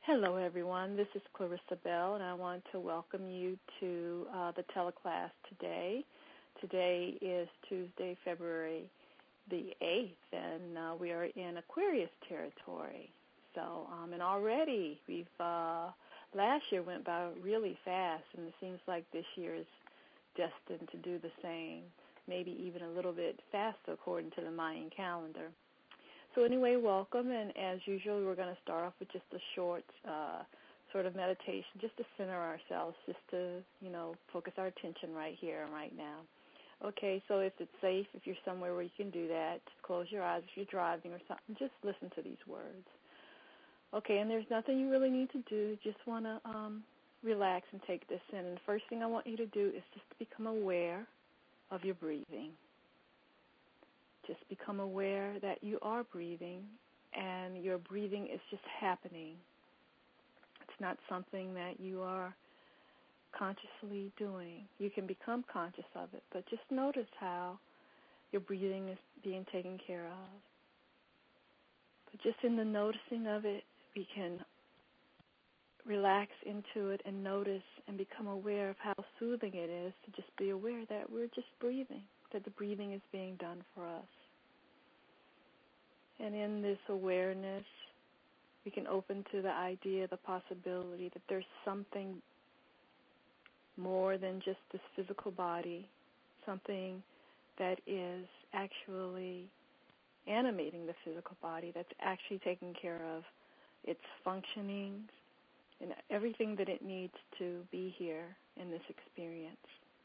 Hello, everyone. This is Clarissa Bell, and I want to welcome you to the teleclass today. Today is Tuesday, February the 8th, and we are in Aquarius territory. So, and already we've, last year went by really fast, and it seems like this year is destined to do the same, maybe even a little bit faster according to the Mayan calendar. So anyway, welcome, and as usual, we're going to start off with just a short sort of meditation, just to center ourselves, just to, focus our attention right here and right now. Okay, so if it's safe, if you're somewhere where you can do that, close your eyes. If you're driving or something, just listen to these words. Okay, and there's nothing you really need to do. You just want to relax and take this in. And the first thing I want you to do is just to become aware of your breathing. Just become aware that you are breathing, and your breathing is just happening. It's not something that you are consciously doing. You can become conscious of it, but just notice how your breathing is being taken care of. But just in the noticing of it, we can relax into it and notice and become aware of how soothing it is to just be aware that we're just breathing, that the breathing is being done for us. And in this awareness, we can open to the idea, the possibility that there's something more than just this physical body, something that is actually animating the physical body, that's actually taking care of its functioning and everything that it needs to be here in this experience.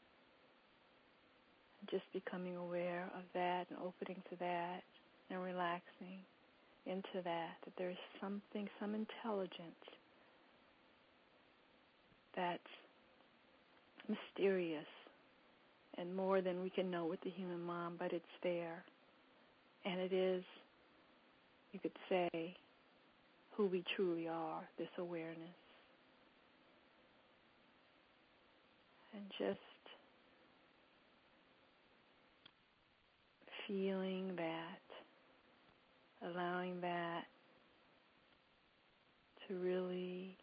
Just becoming aware of that and opening to that and relaxing into that there's something, some intelligence that's mysterious and more than we can know with the human mind, but it's there. And it is, you could say, who we truly are, this awareness. And just feeling that, allowing that to really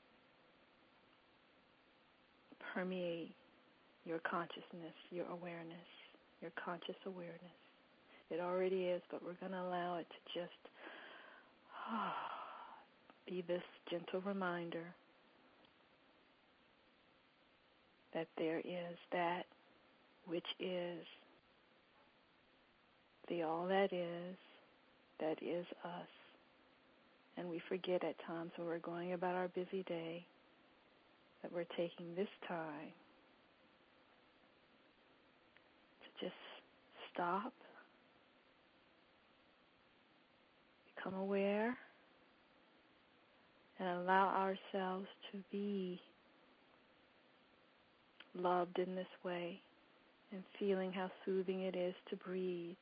permeate your consciousness, your awareness, your conscious awareness. It already is, but we're going to allow it to just be this gentle reminder that there is that which is the all that is us. And we forget at times when we're going about our busy day that we're taking this time to just stop, become aware, and allow ourselves to be loved in this way and feeling how soothing it is to breathe.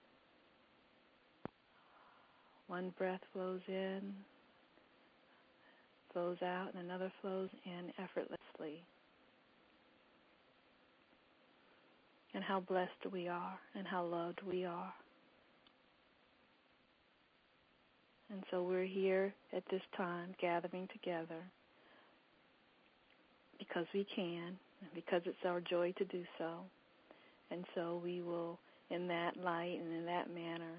One breath flows in, flows out, and another flows in effortlessly. And how blessed we are and how loved we are. And so we're here at this time gathering together because we can, and because it's our joy to do so. And so we will, in that light and in that manner,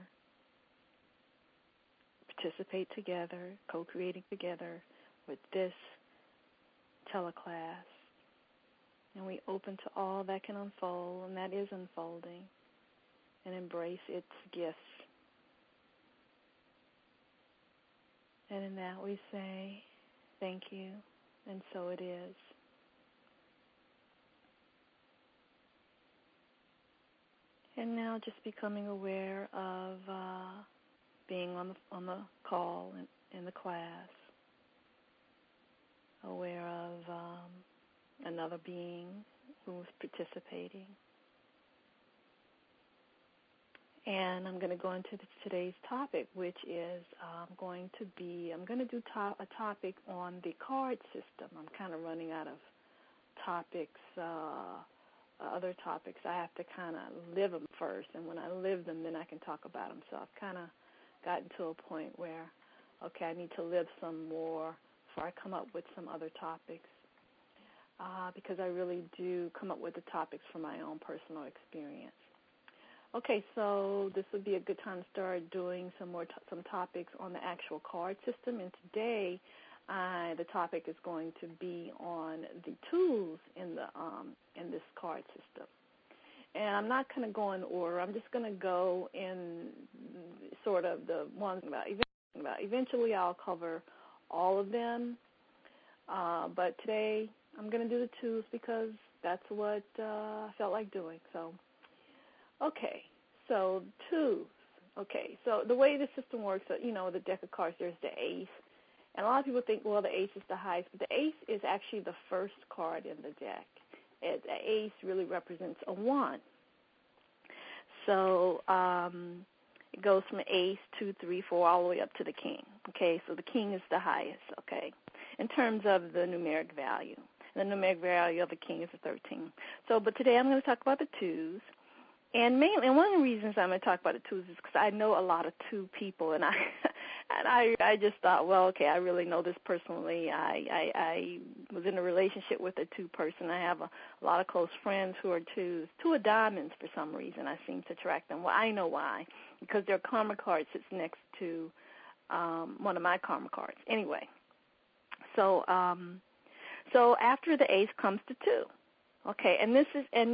participate together, co-creating together with this teleclass. And we open to all that can unfold, and that is unfolding, and embrace its gifts. And in that we say, thank you, and so it is. And now just becoming aware of being on the call in the class, aware of another being who's participating. And I'm going to go into today's topic, which is I'm going to do a topic on the card system. I'm kind of running out of topics, other topics. I have to kind of live them first, and when I live them, then I can talk about them. So I've kind of gotten to a point where, okay, I need to live some more before I come up with some other topics, because I really do come up with the topics from my own personal experience. Okay, so this would be a good time to start doing some topics on the actual card system. And today, the topic is going to be on the tools in this card system. And I'm not going to go in order. I'm just going to go in sort of the ones about. Eventually, I'll cover all of them. But today, I'm going to do the tools because that's what I felt like doing. So. Okay, so twos. Okay, so the way the system works, the deck of cards, there's the ace. And a lot of people think, well, the ace is the highest, but the ace is actually the first card in the deck. The ace really represents a 1. So it goes from ace, 2, 3, 4, all the way up to the king. Okay, so the king is the highest, okay, in terms of the numeric value. And the numeric value of the king is a 13. So, but today I'm going to talk about the twos. And one of the reasons I'm going to talk about the twos is because I know a lot of two people, and I just thought, well, okay, I really know this personally. I was in a relationship with a two person. I have a lot of close friends who are twos. Two of diamonds for some reason. I seem to attract them. Well, I know why, because their karma card sits next to one of my karma cards. Anyway, so after the ace comes the 2. Okay, and this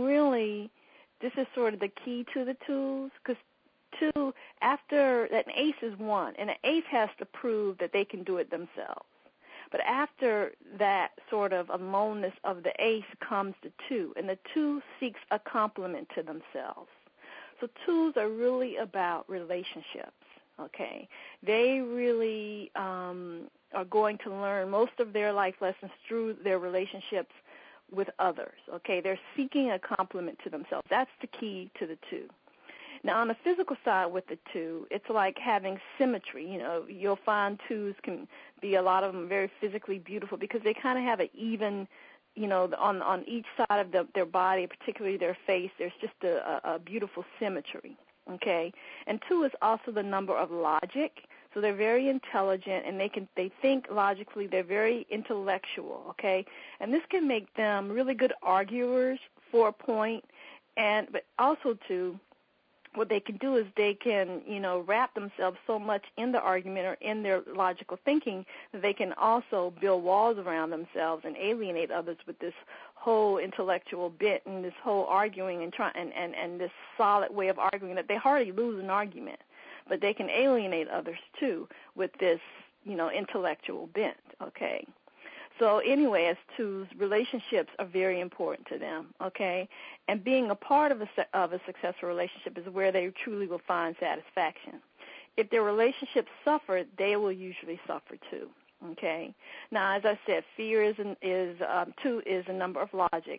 is sort of the key to the twos, because 2, after that, an ace is 1, and an ace has to prove that they can do it themselves. But after that sort of aloneness of the ace comes the 2, and the 2 seeks a complement to themselves. So twos are really about relationships, okay? They really are going to learn most of their life lessons through their relationships with others, okay? They're seeking a complement to themselves. That's the key to the 2. Now, on the physical side with the 2, it's like having symmetry. You'll find twos can be, a lot of them, very physically beautiful because they kind of have an even, on each side of their body, particularly their face, there's just a beautiful symmetry, okay? And 2 is also the number of logic. So they're very intelligent, and they think logically. They're very intellectual, okay? And this can make them really good arguers for a point, but also, too, what they can do is they can, wrap themselves so much in the argument or in their logical thinking that they can also build walls around themselves and alienate others with this whole intellectual bit and this whole arguing and this solid way of arguing that they hardly lose an argument. But they can alienate others, too, with this, intellectual bent, okay? So anyway, as twos, relationships are very important to them, okay? And being a part of a successful relationship is where they truly will find satisfaction. If their relationships suffer, they will usually suffer, too, okay? Now, as I said, fear 2 is a number of logic.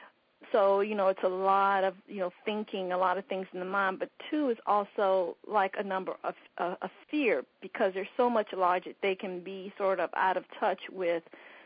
So, it's a lot of, thinking, a lot of things in the mind. But 2 is also like a number of fear because there's so much logic. They can be sort of out of touch with,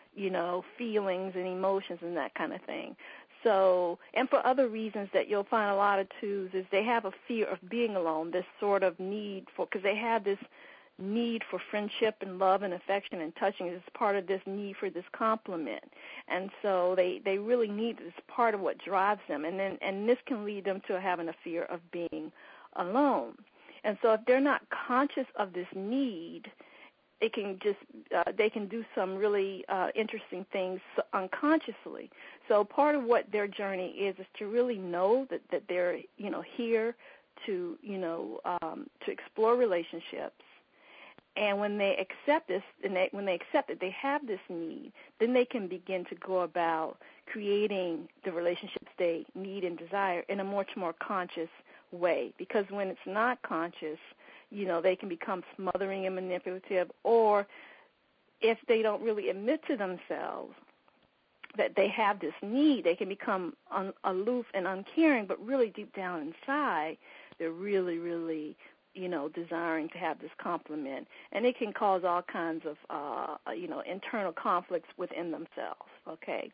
feelings and emotions and that kind of thing. So, and for other reasons that you'll find a lot of 2s is they have a fear of being alone, this sort of need because they have this need for friendship and love and affection and touching is part of this need for this complement. And so they really need this part of what drives them. And this can lead them to having a fear of being alone. And so if they're not conscious of this need, they can do some really interesting things unconsciously. So part of what their journey is to really know that they're, here to explore relationships. And when they accept this, when they accept that they have this need, then they can begin to go about creating the relationships they need and desire in a much more conscious way. Because when it's not conscious, they can become smothering and manipulative, or if they don't really admit to themselves that they have this need, they can become aloof and uncaring, but really deep down inside, they're really, really desiring to have this complement, and it can cause all kinds of, internal conflicts within themselves, okay?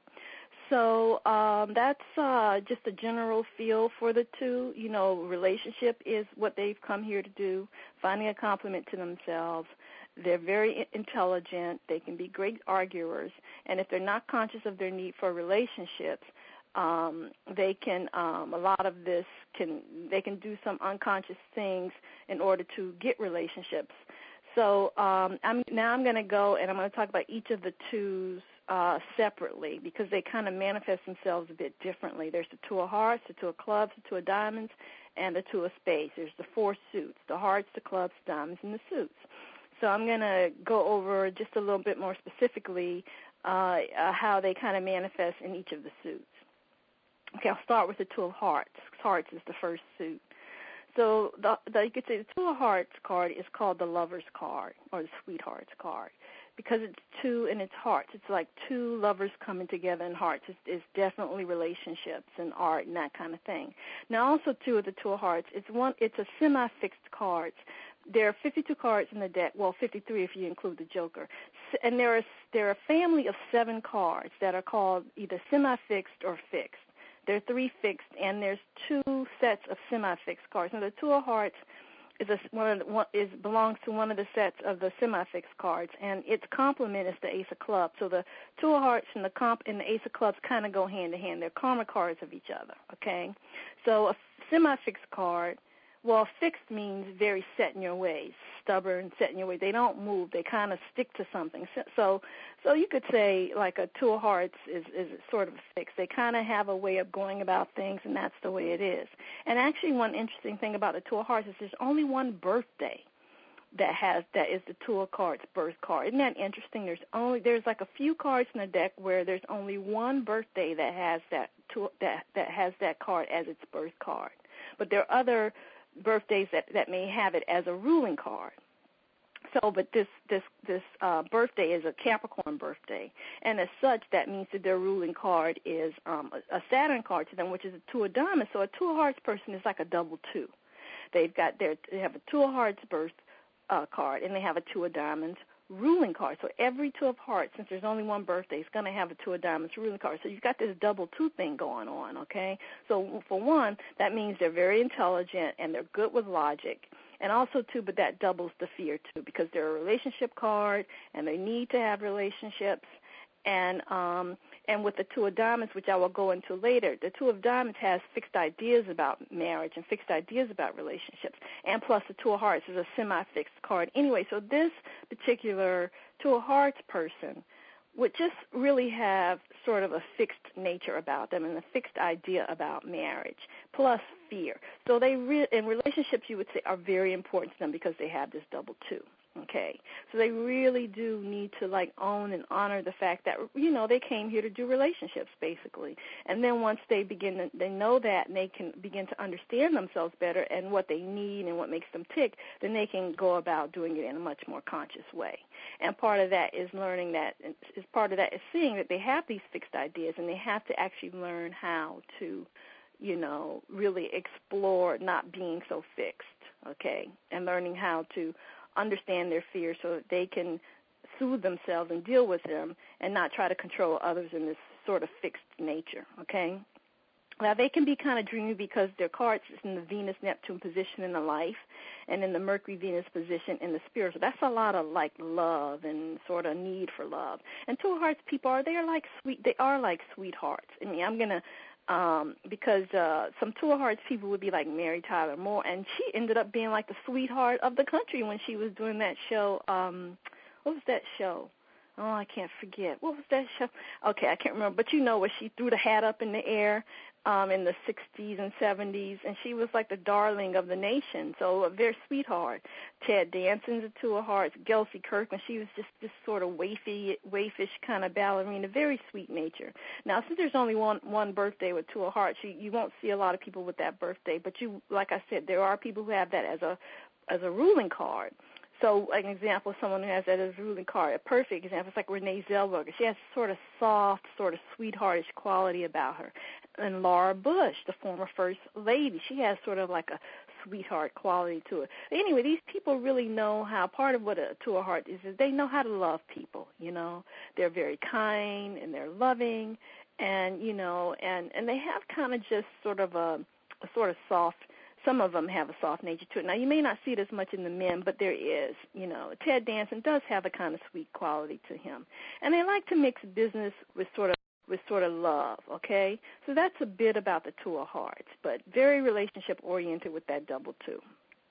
So that's just a general feel for the 2. Relationship is what they've come here to do, finding a complement to themselves. They're very intelligent. They can be great arguers. And if they're not conscious of their need for relationships, they can a lot of this they can do some unconscious things in order to get relationships. So I'm going to go and I'm going to talk about each of the twos separately because they kind of manifest themselves a bit differently. There's the two of hearts, the two of clubs, the two of diamonds, and the two of spades. There's the four suits, the hearts, the clubs, diamonds, and the suits. So I'm going to go over just a little bit more specifically how they kind of manifest in each of the suits. Okay, I'll start with the two of hearts. Hearts is the first suit. So you could say the two of hearts card is called the lover's card or the sweetheart's card because it's two and it's hearts. It's like two lovers coming together in hearts. It's definitely relationships and art and that kind of thing. Now also too with the two of hearts, it's a semi-fixed cards. There are 52 cards in the deck, well 53 if you include the Joker. And there are a family of 7 cards that are called either semi-fixed or fixed. There are 3 fixed, and there's 2 sets of semi-fixed cards. Now, the two of hearts belongs to one of the sets of the semi-fixed cards, and its complement is the ace of clubs. So the two of hearts and the ace of clubs kind of go hand in hand. They're karma cards of each other, okay? So a semi-fixed card, well, fixed means very set in your ways, stubborn, set in your ways. They don't move. They kind of stick to something. So you could say like a two of hearts is sort of fixed. They kind of have a way of going about things, and that's the way it is. And actually one interesting thing about the two of hearts is there's only one birthday that is the two of cards birth card. Isn't that interesting? There's like a few cards in the deck where there's only one birthday that has that has that card as its birth card. But there are other birthdays that may have it as a ruling card. So, but this birthday is a Capricorn birthday, and as such, that means that their ruling card is a Saturn card to them, which is a two of diamonds. So, a two of hearts person is like a double two. They have a two of hearts birth card, and they have a two of diamonds ruling card. So every two of hearts, since there's only one birthday, is going to have a two of diamonds ruling card. So you've got this double two thing going on, okay? So for one, that means they're very intelligent and they're good with logic. And also, too, but that doubles the fear, too, because they're a relationship card and they need to have relationships. And with the two of diamonds, which I will go into later, the two of diamonds has fixed ideas about marriage and fixed ideas about relationships. And plus the two of hearts is a semi-fixed card. Anyway, so this particular two of hearts person would just really have sort of a fixed nature about them and a fixed idea about marriage, plus fear. So they in relationships, you would say, are very important to them because they have this double two. Okay, so they really do need to like own and honor the fact that, you know, they came here to do relationships basically. And then once they know that and they can begin to understand themselves better and what they need and what makes them tick, then they can go about doing it in a much more conscious way. And part of that is learning that, part of that is seeing that they have these fixed ideas and they have to actually learn how to, you know, really explore not being so fixed, okay, and learning how to understand their fears so that they can soothe themselves and deal with them and not try to control others in this sort of fixed nature, okay? Now, they can be kind of dreamy because their cards is in the Venus-Neptune position in the life and in the Mercury-Venus position in the spirit. So that's a lot of, like, love and sort of need for love. And two of hearts people they are like sweethearts. I mean, I'm going to because some two of hearts people would be like Mary Tyler Moore, and she ended up being like the sweetheart of the country when she was doing that show. What was that show? Oh, I can't forget. What was that show? Okay, I can't remember. But you know where she threw the hat up in the air in the 60s and 70s, and she was like the darling of the nation, so a very sweetheart. Ted Danson's a two of hearts. Gelsey Kirkman, she was just this sort of waifish kind of ballerina, very sweet nature. Now, since there's only one birthday with two of hearts, you won't see a lot of people with that birthday, but like I said, there are people who have that as a ruling card. So, like an example, someone who has that as a ruling card, a perfect example, is like Renee Zellweger. She has sort of soft, sort of sweetheartish quality about her. And Laura Bush, the former First Lady, she has sort of like a sweetheart quality to her. Anyway, these people really know how, part of what a two of hearts is they know how to love people, you know. They're very kind and they're loving and, you know, and they have kind of just sort of a sort of soft some of them have a soft nature to it. Now, you may not see it as much in the men, but there is. Ted Danson does have a kind of sweet quality to him. And they like to mix business with sort of love, okay? So that's a bit about the Two of Hearts, but very relationship-oriented with that double two.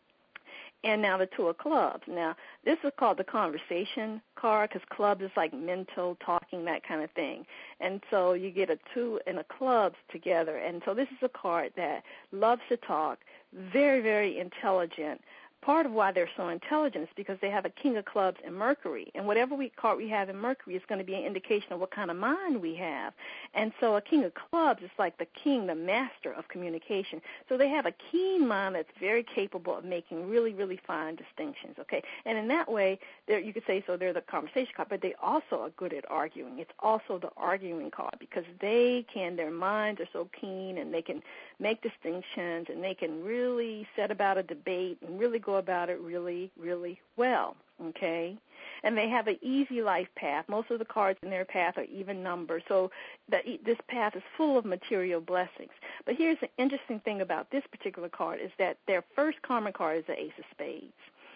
And now the Two of Clubs. Now, this is called the conversation card because clubs is like mental, talking, that kind of thing. And so you get a two and a clubs together. And so this is a card that loves to talk, very, very intelligent. Part of why they're so intelligent is because they have a King of Clubs in Mercury. And whatever card we have in Mercury is going to be an indication of what kind of mind we have. And so a King of Clubs is like the king, the master of communication. So they have a keen mind that's very capable of making really, really fine distinctions, okay? And in that way, you could say, so they're the conversation card, but they also are good at arguing. It's also the arguing card because their minds are so keen and they can make distinctions and they can really set about a debate and really go about it really, really well, okay? And they have an easy life path. Most of the cards in their path are even numbered, so this path is full of material blessings. But here's the interesting thing about this particular card is that their first karma card is the Ace of Spades.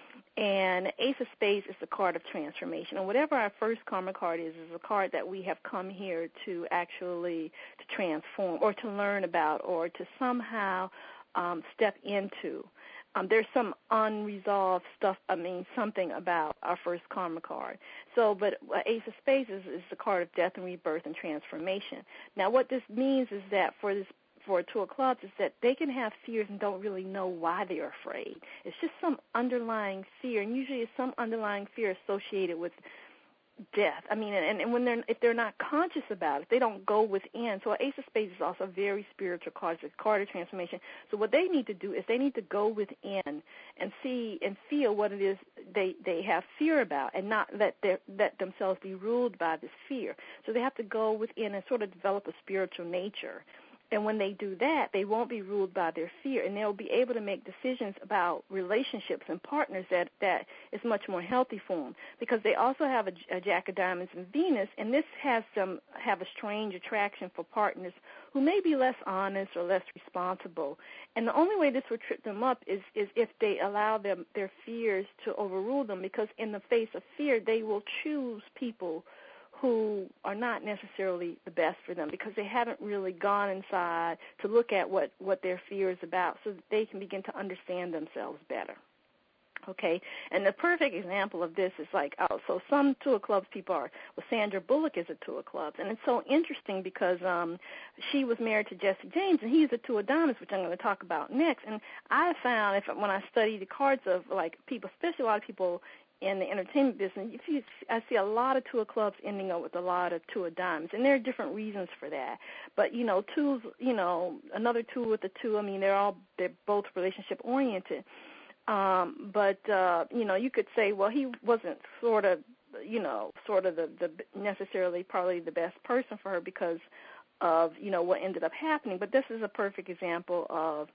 And Ace of Spades is the card of transformation. And whatever our first karma card is a card that we have come here to actually to transform or to learn about or to somehow step into. There's some unresolved stuff, something about our first karma card. So, but Ace of Spades is the card of death and rebirth and transformation. Now, what this means is that for Two of Clubs is that they can have fears and don't really know why they're afraid. It's just some underlying fear, and usually it's some underlying fear associated with death. And if they're not conscious about it, they don't go within. So Ace of Spades is also a very spiritual card. It's a card of transformation. So what they need to do is they need to go within and see and feel what it is they have fear about and not let themselves be ruled by this fear. So they have to go within and sort of develop a spiritual nature. And when they do that, they won't be ruled by their fear, and they'll be able to make decisions about relationships and partners that is much more healthy for them. Because they also have a Jack of Diamonds in Venus, and this has them have a strange attraction for partners who may be less honest or less responsible. And the only way this would trip them up is if they allow their fears to overrule them, because in the face of fear, they will choose people who are not necessarily the best for them because they haven't really gone inside to look at what their fear is about so that they can begin to understand themselves better. Okay, and the perfect example of this is so some Two of Clubs people are, Sandra Bullock is a Two of Clubs, and it's so interesting because she was married to Jesse James, and he's a Two of Diamonds, which I'm going to talk about next. And I found when I study the cards of people, especially a lot of people in the entertainment business, I see a lot of Two of Clubs ending up with a lot of Two of Diamonds, and there are different reasons for that. But twos, another two with a two, they're both relationship oriented. But you could say, well, he wasn't sort of the necessarily probably the best person for her because of what ended up happening. But this is a perfect example of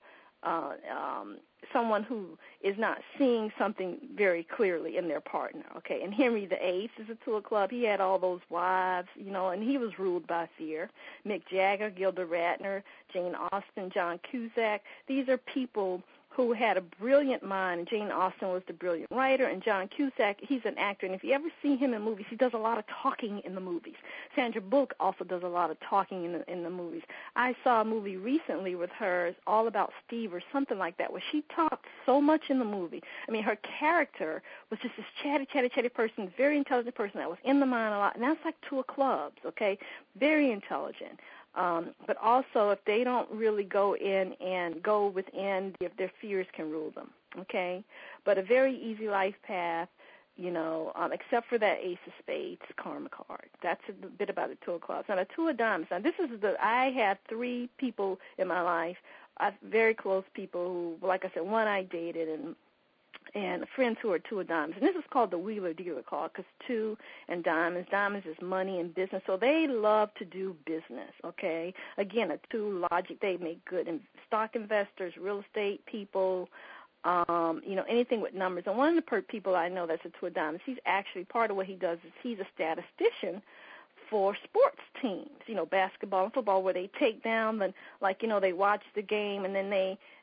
someone who is not seeing something very clearly in their partner, okay? And Henry VIII is a Two of Clubs. He had all those wives, and he was ruled by fear. Mick Jagger, Gilda Radner, Jane Austen, John Cusack. These are people who had a brilliant mind. Jane Austen was the brilliant writer, and John Cusack, he's an actor, and if you ever see him in movies, he does a lot of talking in the movies. Sandra Bullock also does a lot of talking in the movies. I saw a movie recently with her, All About Steve or something like that, where she talked so much in the movie. Her character was just this chatty person, very intelligent person that was in the mind a lot, and that's like Two of Clubs, okay? Very intelligent. But also, if they don't really go in and go within, if their fears can rule them, okay? But a very easy life path, except for that Ace of Spades karma card. That's a bit about the Two of Clubs. Now, the Two of Diamonds. Now, I had three people in my life, very close people who, like I said, one I dated and friends who are Two of Diamonds. And this is called the Wheeler Dealer card because two and diamonds. Diamonds is money and business. So they love to do business, okay? Again, a two logic. They make good stock investors, real estate people, anything with numbers. And one of the people I know that's a Two of Diamonds, he's actually, part of what he does is he's a statistician for sports teams, basketball and football, where they take down they watch the game and then they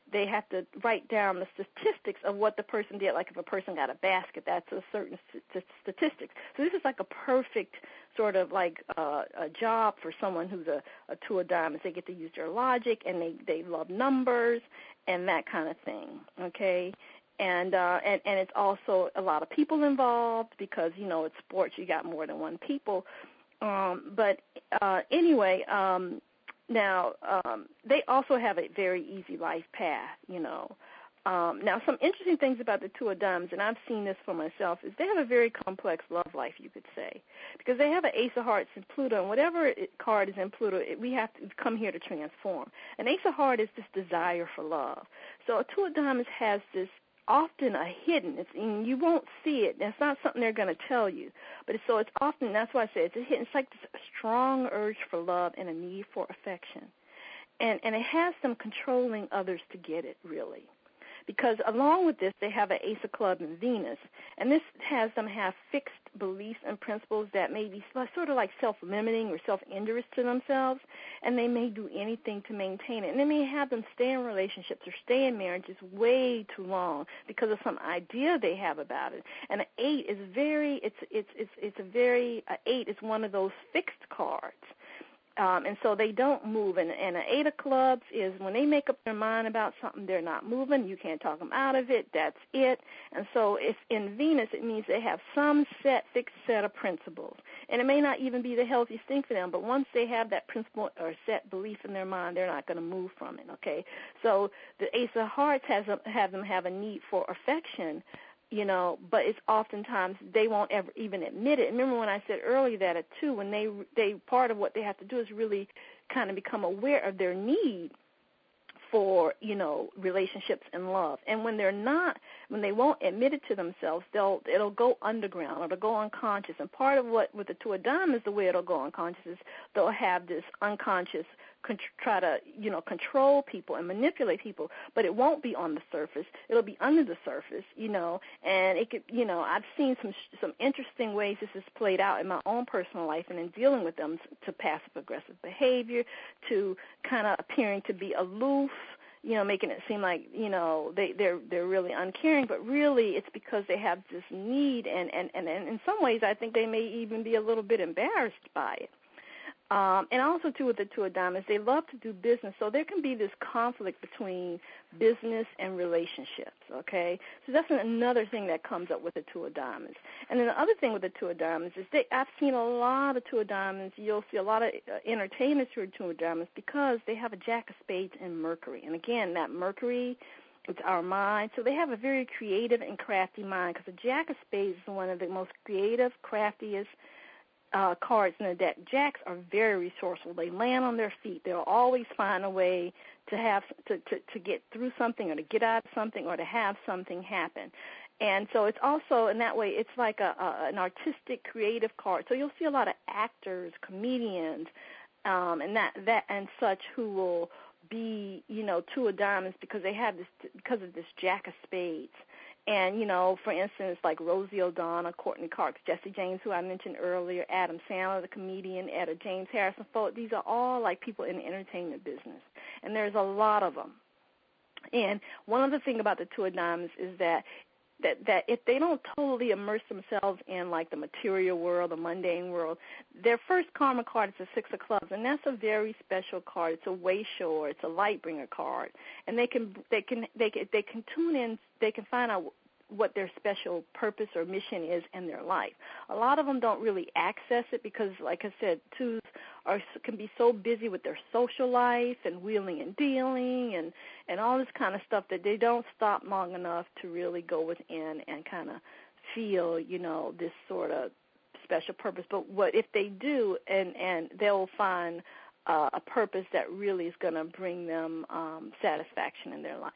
they have to write down the statistics of what the person did. Like if a person got a basket, that's a certain statistics. So this is like a perfect sort of like a job for someone who's a two of diamonds. They get to use their logic, and they love numbers and that kind of thing, okay? And it's also a lot of people involved because, you know, it's sports. You got more than one people. But anyway, now they also have a very easy life path, you know. Now, some interesting things about the two of diamonds, and I've seen this for myself, is they have a very complex love life, you could say, because they have an ace of hearts in Pluto, and whatever card is in Pluto, we have to come here to transform. An ace of hearts is this desire for love. So a two of diamonds has this often a hidden, and you won't see it. That's not something they're going to tell you. But it's often, that's why I say it's a hidden. It's like this strong urge for love and a need for affection. And it has them controlling others to get it, really. Because along with this, they have an ace of clubs in Venus, and this has them have fixed beliefs and principles that may be sort of like self-limiting or self-injurious to themselves, and they may do anything to maintain it. And they may have them stay in relationships or stay in marriages way too long because of some idea they have about it. And an 8 is eight is one of those fixed cards. And so they don't move. And an 8 of clubs is when they make up their mind about something, they're not moving. You can't talk them out of it. That's it. And so if in Venus, it means they have some fixed set of principles. And it may not even be the healthiest thing for them, but once they have that principle or set belief in their mind, they're not going to move from it, okay? So the ace of hearts have them have a need for affection, you know, but it's oftentimes they won't ever even admit it. Remember when I said earlier that at 2, when they part of what they have to do is really kind of become aware of their need for, you know, relationships and love. And when when they won't admit it to themselves, it'll go underground or it'll go unconscious. And part of what with the two of diamonds, the way it'll go unconscious is they'll have this unconscious try to, you know, control people and manipulate people, but it won't be on the surface. It'll be under the surface, you know, and it could, you know, I've seen some interesting ways this is played out in my own personal life and in dealing with them, to passive-aggressive behavior, to kind of appearing to be aloof, you know, making it seem like, you know, they're really uncaring, but really it's because they have this need, and in some ways I think they may even be a little bit embarrassed by it. And also, too, with the two of diamonds, they love to do business, so there can be this conflict between business and relationships, okay? So that's another thing that comes up with the two of diamonds. And then the other thing with the two of diamonds is I've seen a lot of two of diamonds. You'll see a lot of entertainers who are two of diamonds because they have a jack of spades in Mercury. And, again, that Mercury, it's our mind. So they have a very creative and crafty mind because the jack of spades is one of the most creative, craftiest cards in the deck. Jacks are very resourceful. They land on their feet. They'll always find a way to have to get through something or to get out of something or to have something happen. And so it's also, in that way, it's like an artistic, creative card. So you'll see a lot of actors, comedians, and that and such who will be, you know, two of diamonds because they have this, because of this jack of spades. And, you know, for instance, like Rosie O'Donnell, Courtney Cox, Jesse James, who I mentioned earlier, Adam Sandler, the comedian, Etta James, Harrison Ford, these are all like people in the entertainment business. And there's a lot of them. And one other thing about the two of diamonds is that if they don't totally immerse themselves in like the material world, the mundane world, their first karma card is the 6 of clubs, and that's a very special card. It's a way shower, it's a light bringer card, and they can tune in, they can find out what their special purpose or mission is in their life. A lot of them don't really access it because, like I said, twos can be so busy with their social life and wheeling and dealing and all this kind of stuff that they don't stop long enough to really go within and kind of feel, you know, this sort of special purpose. But what if they do, and they'll find a purpose that really is going to bring them satisfaction in their life.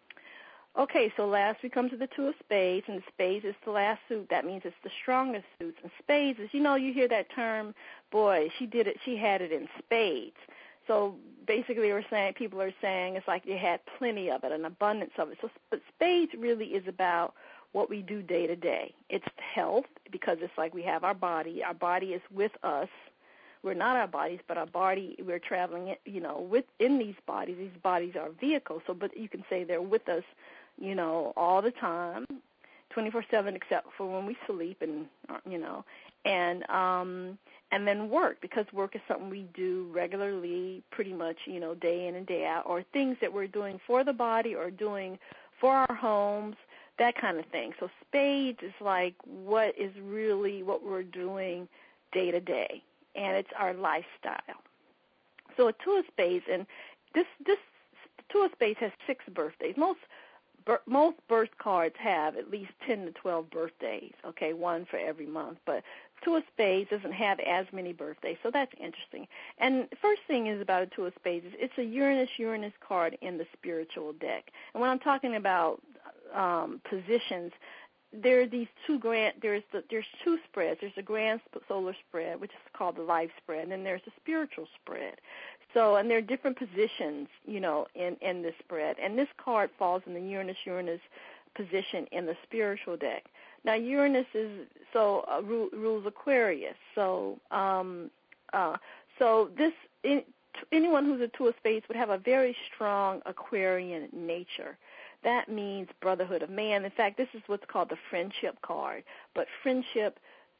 Okay, so last we come to the two of spades, and spades is the last suit. That means it's the strongest suits. And spades is, you know, you hear that term, boy, she did it, she had it in spades. So basically people are saying it's like you had plenty of it, an abundance of it. So but spades really is about what we do day to day. It's health because it's like we have our body. Our body is with us we're not our bodies, but our body, we're traveling, within these bodies. These bodies are vehicles. So, but you can say they're with us, all the time, 24/7, except for when we sleep, and and then work, because work is something we do regularly, pretty much, day in and day out, or things that we're doing for the body or doing for our homes, that kind of thing. So spades is like what we're doing day to day, and it's our lifestyle. So a two of spades, and this two of spades has 6 birthdays. Most birth cards have at least 10 to 12 birthdays, okay, one for every month. But two of spades doesn't have as many birthdays, so that's interesting. And the first thing is about a two of spades is it's a Uranus card in the spiritual deck. And when I'm talking about positions, there are these there's two spreads. There's a grand solar spread, which is called the life spread, and then there's a spiritual spread. So, and there are different positions, in this spread. And this card falls in the Uranus position in the spiritual deck. Now, Uranus rules Aquarius. So, anyone who's a two of spades would have a very strong Aquarian nature. That means brotherhood of man. In fact, this is what's called the friendship card. But friendship,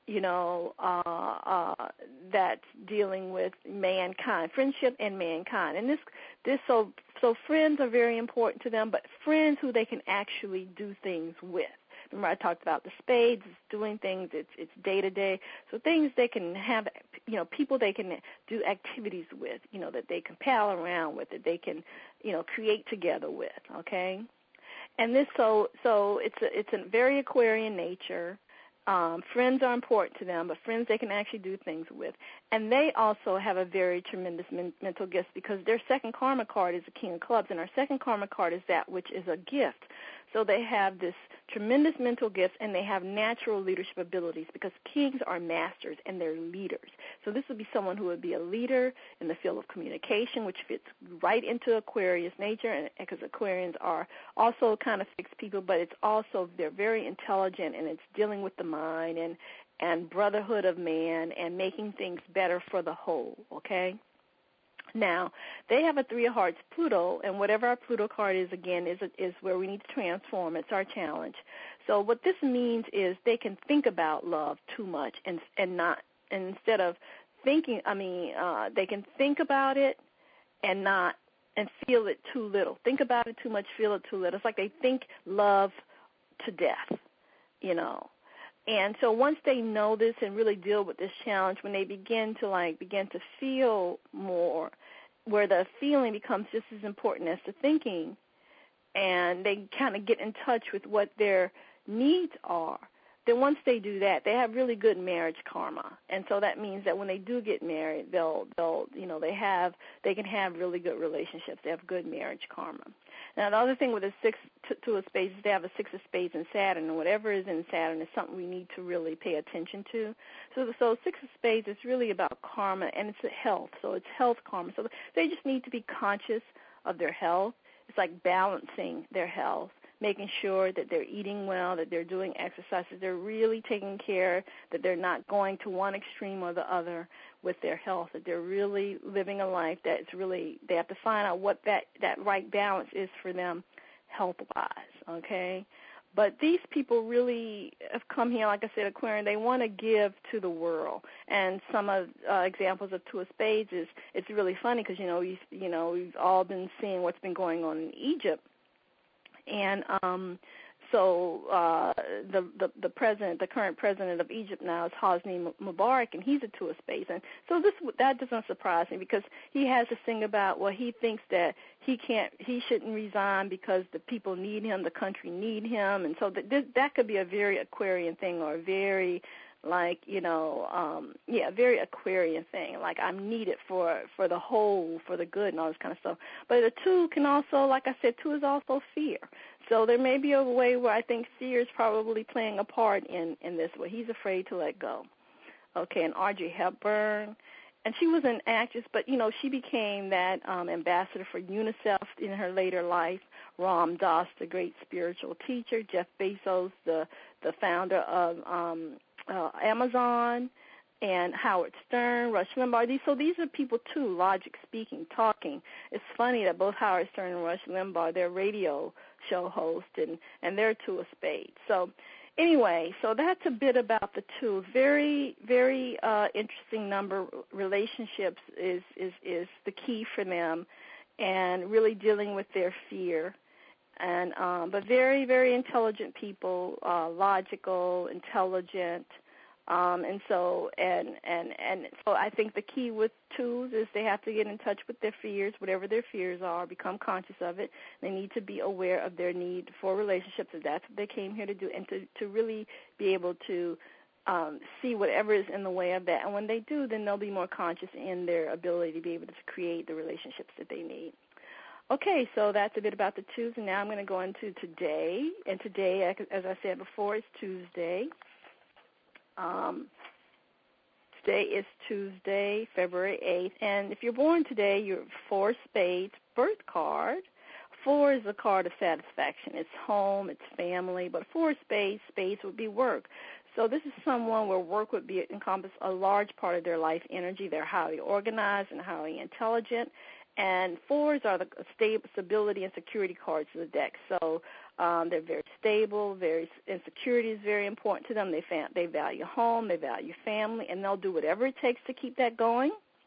that's dealing with mankind, friendship and mankind. And so friends are very important to them, but friends who they can actually do things with. Remember, I talked about the spades, it's doing things, it's day-to-day. So things they can have, people they can do activities with, that they can pal around with, that they can, create together with, okay? And this, so it's a very Aquarian nature. Friends are important to them, but friends they can actually do things with. And they also have a very tremendous mental gift, because their second karma card is the King of Clubs, and our second karma card is that which is a gift. So they have this tremendous mental gift, and they have natural leadership abilities, because kings are masters and they're leaders. So this would be someone who would be a leader in the field of communication, which fits right into Aquarius nature, and because Aquarians are also kind of fixed people, but it's also they're very intelligent, and it's dealing with the mind and brotherhood of man and making things better for the whole, okay? Now, they have a 3 of Hearts Pluto, and whatever our Pluto card is, again, is where we need to transform. It's our challenge. So what this means is they can think about love too much and instead of thinking, they can think about it and feel it too little. Think about it too much, feel it too little. It's like they think love to death, And so once they know this and really deal with this challenge, when they begin to feel more, where the feeling becomes just as important as the thinking, and they kind of get in touch with what their needs are, then once they do that, they have really good marriage karma. And so that means that when they do get married, they can have really good relationships. They have good marriage karma. Now, the other thing with the two of spades is they have a 6 of spades in Saturn, and whatever is in Saturn is something we need to really pay attention to. So 6 of spades is really about karma, and it's health. So it's health karma. So they just need to be conscious of their health. It's like balancing their health, making sure that they're eating well, that they're doing exercises, they're really taking care, that they're not going to one extreme or the other with their health, that they're really living a life that's really, they have to find out what that right balance is for them health-wise, okay? But these people really have come here, like I said, Aquarian, they want to give to the world. And some of examples of 2 of spades is, it's really funny because, we've all been seeing what's been going on in Egypt. And so the president, the current president of Egypt now is Hosni Mubarak, and he's a 2 of spades. And so that doesn't surprise me because he has this thing about, well, he thinks that he shouldn't resign because the people need him, the country need him, and so that could be a very Aquarian thing, or a very very Aquarian thing. Like, I'm needed for the whole, for the good and all this kind of stuff. But the 2 can also, like I said, 2 is also fear. So there may be a way where I think fear is probably playing a part in this, where he's afraid to let go. Okay, and Audrey Hepburn, and she was an actress, but, she became that ambassador for UNICEF in her later life. Ram Dass, the great spiritual teacher. Jeff Bezos, the founder of Amazon, and Howard Stern, Rush Limbaugh. So these are people, too, logic speaking, talking. It's funny that both Howard Stern and Rush Limbaugh, they're radio show hosts, and they're two of spades. So anyway, so that's a bit about the two. Very, very interesting number. Relationships is the key for them, and really dealing with their fear. And but very, very intelligent people, logical, intelligent. And so I think the key with twos is they have to get in touch with their fears, whatever their fears are, become conscious of it. They need to be aware of their need for relationships, if that's what they came here to do, and to really be able to see whatever is in the way of that. And when they do, then they'll be more conscious in their ability to be able to create the relationships that they need. Okay, so that's a bit about the twos, and now I'm going to go into today. And today, as I said before, is Tuesday. Today is Tuesday, February 8th, and if you're born today, you're 4 spades, birth card. 4 is a card of satisfaction. It's home, it's family, but 4 spades would be work. So this is someone where work would be encompass a large part of their life energy. They're highly organized and highly intelligent. And 4s are the stability and security cards of the deck. So they're very stable, and security is very important to them. They value home, they value family, and they'll do whatever it takes to keep that going.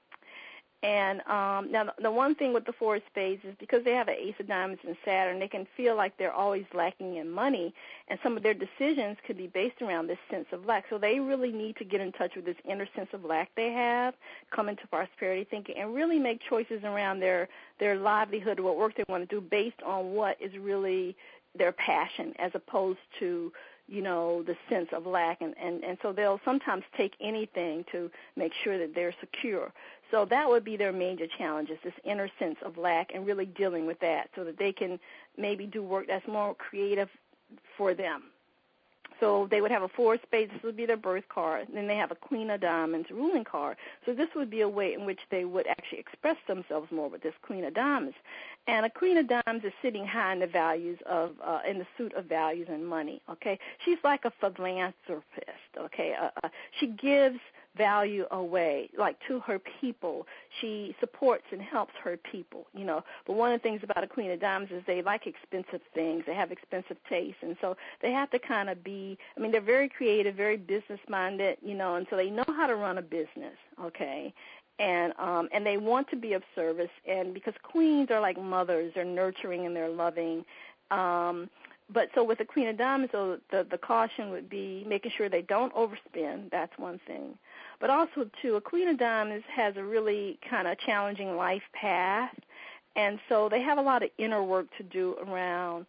And now the one thing with the 4 of spades is because they have an ace of diamonds and Saturn, they can feel like they're always lacking in money, and some of their decisions could be based around this sense of lack. So they really need to get in touch with this inner sense of lack they have, come into prosperity thinking, and really make choices around their livelihood, what work they want to do based on what is really their passion, as opposed to, you know, the sense of lack. And so they'll sometimes take anything to make sure that they're secure. So that would be their major challenges, this inner sense of lack, and really dealing with that so that they can maybe do work that's more creative for them. So they would have a 4 of spades. This would be their birth card. And then they have a Queen of Diamonds ruling card. So this would be a way in which they would actually express themselves more with this Queen of Diamonds. And a Queen of Diamonds is sitting high in the values of, in the suit of values and money, okay? She's like a philanthropist, okay? She gives value away, like to her people. She supports and helps her people, you know. But one of the things about a Queen of Diamonds is they like expensive things. They have expensive tastes, and so they have to kind of be, I mean, they're very creative, very business-minded, you know, and so they know how to run a business, okay? And they want to be of service, and because queens are like mothers, they're nurturing and they're loving. But so with the Queen of Diamonds, so the caution would be making sure they don't overspend. That's one thing. But also, too, a Queen of Diamonds has a really kind of challenging life path, and so they have a lot of inner work to do around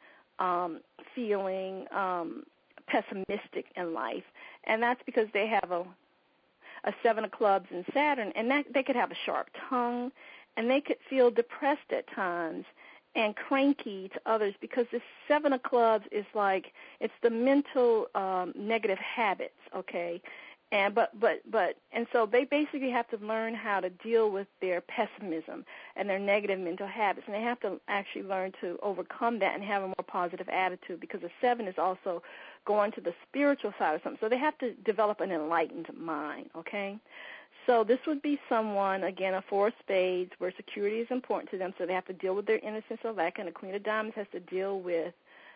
feeling pessimistic in life, and that's because they have a 7 of clubs in Saturn, and that they could have a sharp tongue, and they could feel depressed at times and cranky to others, because this 7 of clubs is like, it's the mental negative habits, okay? And so they basically have to learn how to deal with their pessimism and their negative mental habits, and they have to actually learn to overcome that and have a more positive attitude, because the 7 is also going to the spiritual side of something. So they have to develop an enlightened mind, okay? So this would be someone, again, a 4 of spades, where security is important to them, so they have to deal with their innocence of lack, and the Queen of Diamonds has to deal with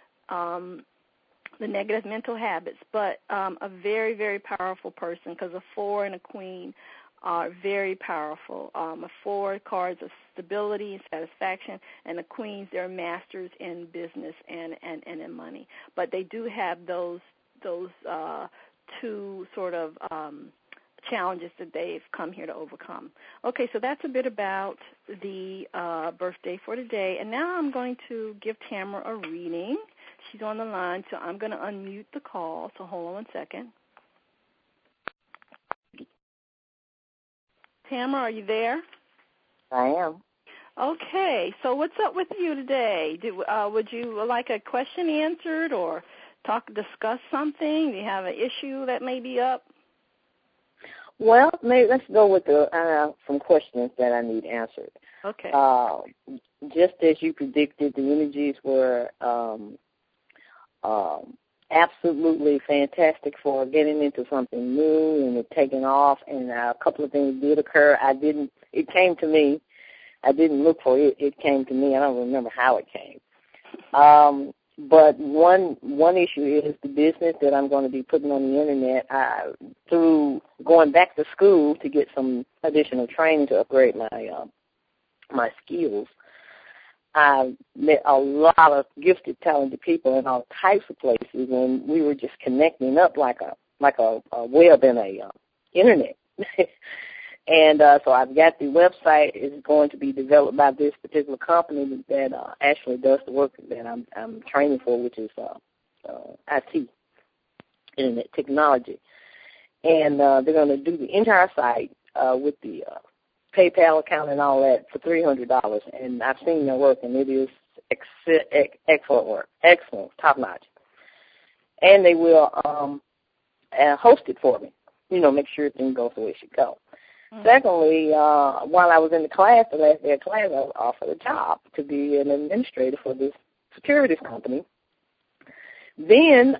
the negative mental habits, but a very, very powerful person, because a 4 and a Queen are very powerful. A 4 cards of stability and satisfaction, and the Queens, they're masters in business and in money. But they do have those 2 sort of challenges that they've come here to overcome. Okay, so that's a bit about the birthday for today. And now I'm going to give Tamara a reading. She's on the line, so I'm going to unmute the call. So hold on 1 second. Tamara, are you there? I am. Okay, so what's up with you today? Would you like a question answered or discuss something? Do you have an issue that may be up? Well, maybe let's go with some questions that I need answered. Okay. Just as you predicted, the energies were absolutely fantastic for getting into something new and it taking off. And a couple of things did occur. It came to me. I didn't look for it. It came to me. I don't remember how it came. But one issue is the business that I'm going to be putting on the Internet through going back to school to get some additional training to upgrade my skills. I met a lot of gifted, talented people in all types of places, and we were just connecting up like a web and a Internet. And so I've got the website is going to be developed by this particular company that actually does the work that I'm training for, which is IT, Internet technology. And they're going to do the entire site with the PayPal account and all that for $300. And I've seen their work, and it is excellent work, excellent, top-notch. And they will host it for me, make sure everything goes the way it should go. Mm-hmm. Secondly, while I was in the class, the last day of class, I was offered a job to be an administrator for this securities company. Then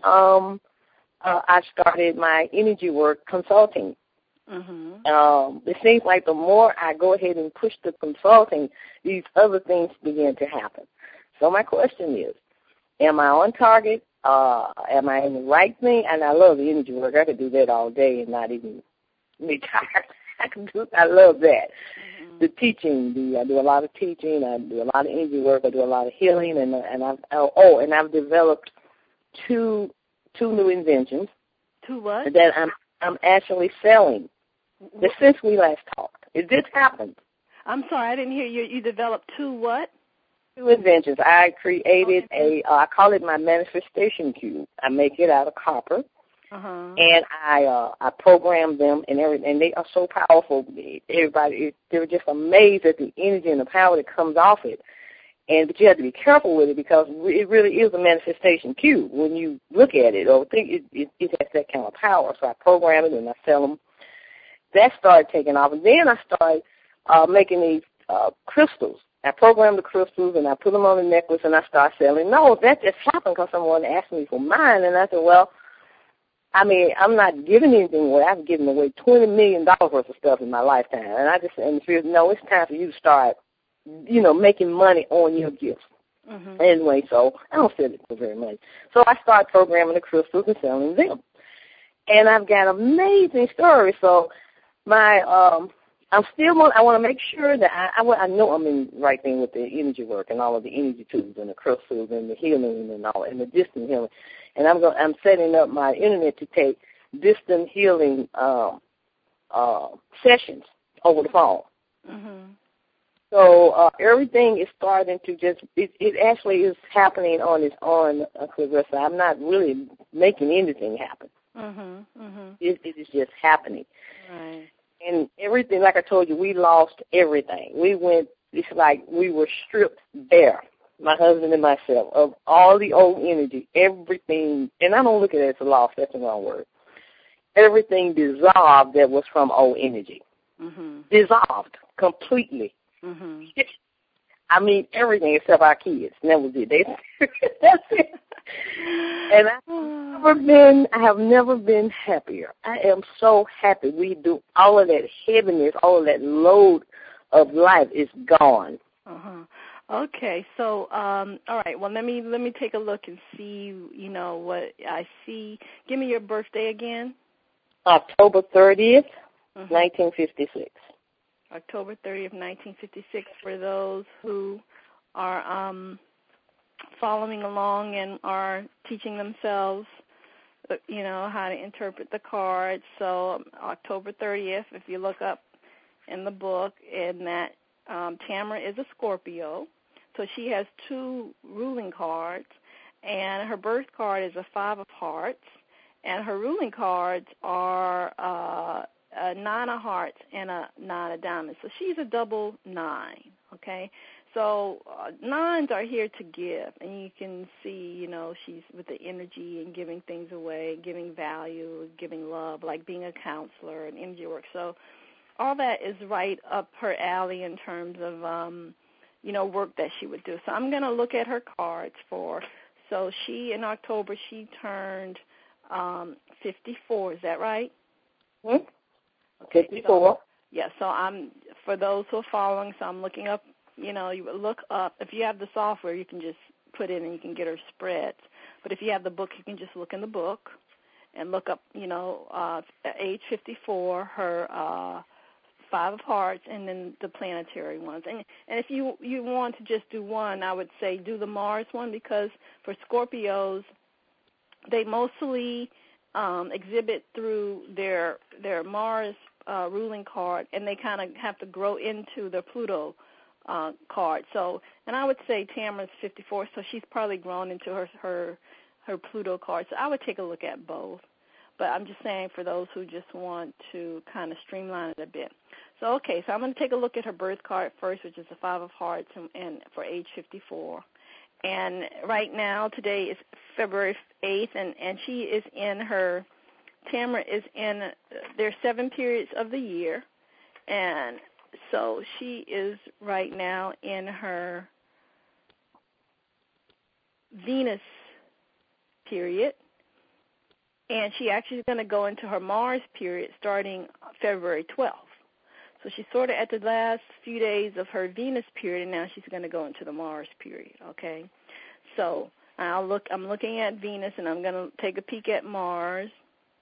I started my energy work consulting. Mm-hmm. It seems like the more I go ahead and push the consulting, these other things begin to happen. So my question is, am I on target? Am I in the right thing? And I love the energy work. I could do that all day and not even be tired. I love that. Mm-hmm. The teaching, I do a lot of teaching. I do a lot of energy work. I do a lot of healing, and I've developed two new inventions. Two what? That I'm actually selling. Since we last talked, this happened. I'm sorry, I didn't hear you. You developed two what? Two inventions. I created I call it my manifestation cube. I make it out of copper. Uh-huh. And I program them and everything, and they are so powerful. They're just amazed at the energy and the power that comes off it. But you have to be careful with it because it really is a manifestation cube when you look at it or think it has that kind of power. So I program it and I sell them. That started taking off, and then I started making these crystals. I programmed the crystals and I put them on a necklace and I started selling. No, that just happened because someone asked me for mine, and I said, well, I'm not giving anything away. I've given away $20 million worth of stuff in my lifetime. And I just said, no, it's time for you to start, making money on your gifts. Mm-hmm. Anyway, so I don't sell it for very much. So I started programming the crystals and selling them. And I've got amazing stories. So I want to make sure that I know I'm in the right thing with the energy work and all of the energy tools and the crystals and the healing and all, and the distant healing. And I'm setting up my Internet to take distant healing sessions over the phone. Mm-hmm. So everything is starting to it actually is happening on its own, Clarissa. I'm not really making anything happen. Mm-hmm. Mm-hmm. It is just happening. Right. And everything, like I told you, we lost everything. It's like we were stripped bare, my husband and myself, of all the old energy, everything. And I don't look at it as a loss, that's the wrong word. Everything dissolved that was from old energy. Mm-hmm. Dissolved completely. Mm-hmm. I mean, everything except our kids. And that was it. That's it. And I have never been happier. I am so happy. We do all of that heaviness, all of that load of life is gone. Uh-huh. Okay, so all right. Well, let me take a look and see. What I see. Give me your birthday again. October 30th, 1956. October 30th, 1956. For those who are following along and are teaching themselves, how to interpret the cards. So October 30th, if you look up in the book, and that Tamara is a Scorpio. So she has two ruling cards, and her birth card is a 5 of hearts, and her ruling cards are a 9 of hearts and a 9 of diamonds. So she's a double 9, okay? So 9s are here to give, and you can see, she's with the energy and giving things away, giving value, giving love, like being a counselor and energy work. So all that is right up her alley in terms of, work that she would do. So I'm going to look at her cards for So in October, she turned 54. Is that right? Mm-hmm. Okay, 54. So for those who are following, so I'm looking up, you look up. If you have the software, you can just put in and you can get her spreads. But if you have the book, you can just look in the book and look up, at age 54, her 5 of Hearts and then the planetary ones. And if you want to just do one, I would say do the Mars one, because for Scorpios, they mostly exhibit through their Mars ruling card, and they kind of have to grow into the Pluto card. So, and I would say Tamara's 54, so she's probably grown into her Pluto card. So I would take a look at both. But I'm just saying for those who just want to kind of streamline it a bit. So, okay, so I'm going to take a look at her birth card first, which is the 5 of Hearts, and for age 54. And right now, today is February 8th, and she is in her, Tamara is in, there's 7 periods of the year, and so she is right now in her Venus period, and she actually is going to go into her Mars period starting February 12th. So she's sort of at the last few days of her Venus period, and now she's going to go into the Mars period, okay? So I'm looking at Venus, and I'm going to take a peek at Mars.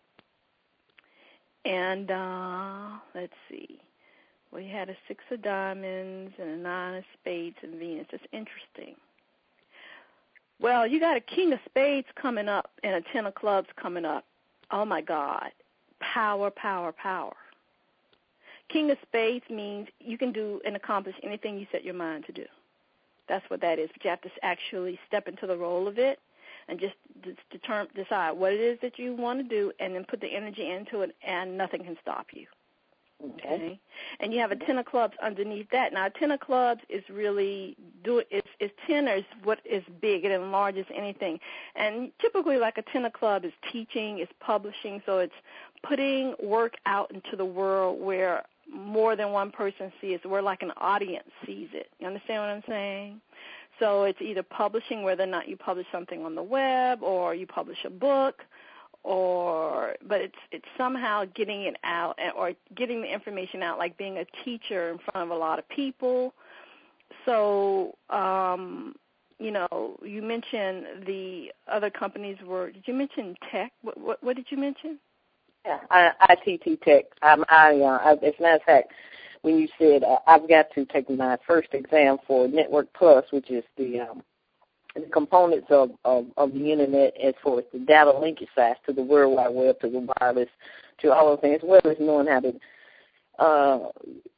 And let's see. We had a 6 of Diamonds and a 9 of Spades in Venus. That's interesting. Well, you got a King of Spades coming up and a 10 of Clubs coming up. Oh, my God. Power, power, power. King of Spades means you can do and accomplish anything you set your mind to do. That's what that is. But you have to actually step into the role of it and just decide what it is that you want to do, and then put the energy into it, and nothing can stop you. Okay? And you have a 10 of Clubs underneath that. Now, a 10 of Clubs is really it's 10 is what is big. It enlarges anything. And typically, like a 10 of Clubs is teaching, is publishing, so it's putting work out into the world where more than one person sees it, where like an audience sees it. You understand what I'm saying? So it's either publishing, whether or not you publish something on the web or you publish a book, but it's somehow getting it out or getting the information out, like being a teacher in front of a lot of people. So, you mentioned the other companies did you mention tech? What did you mention? Yeah, ITT Tech. As a matter of fact, when you said I've got to take my first exam for Network Plus, which is the components of the Internet as far as the data linkage side to the World Wide Web, to the wireless, to all those things, as well as knowing how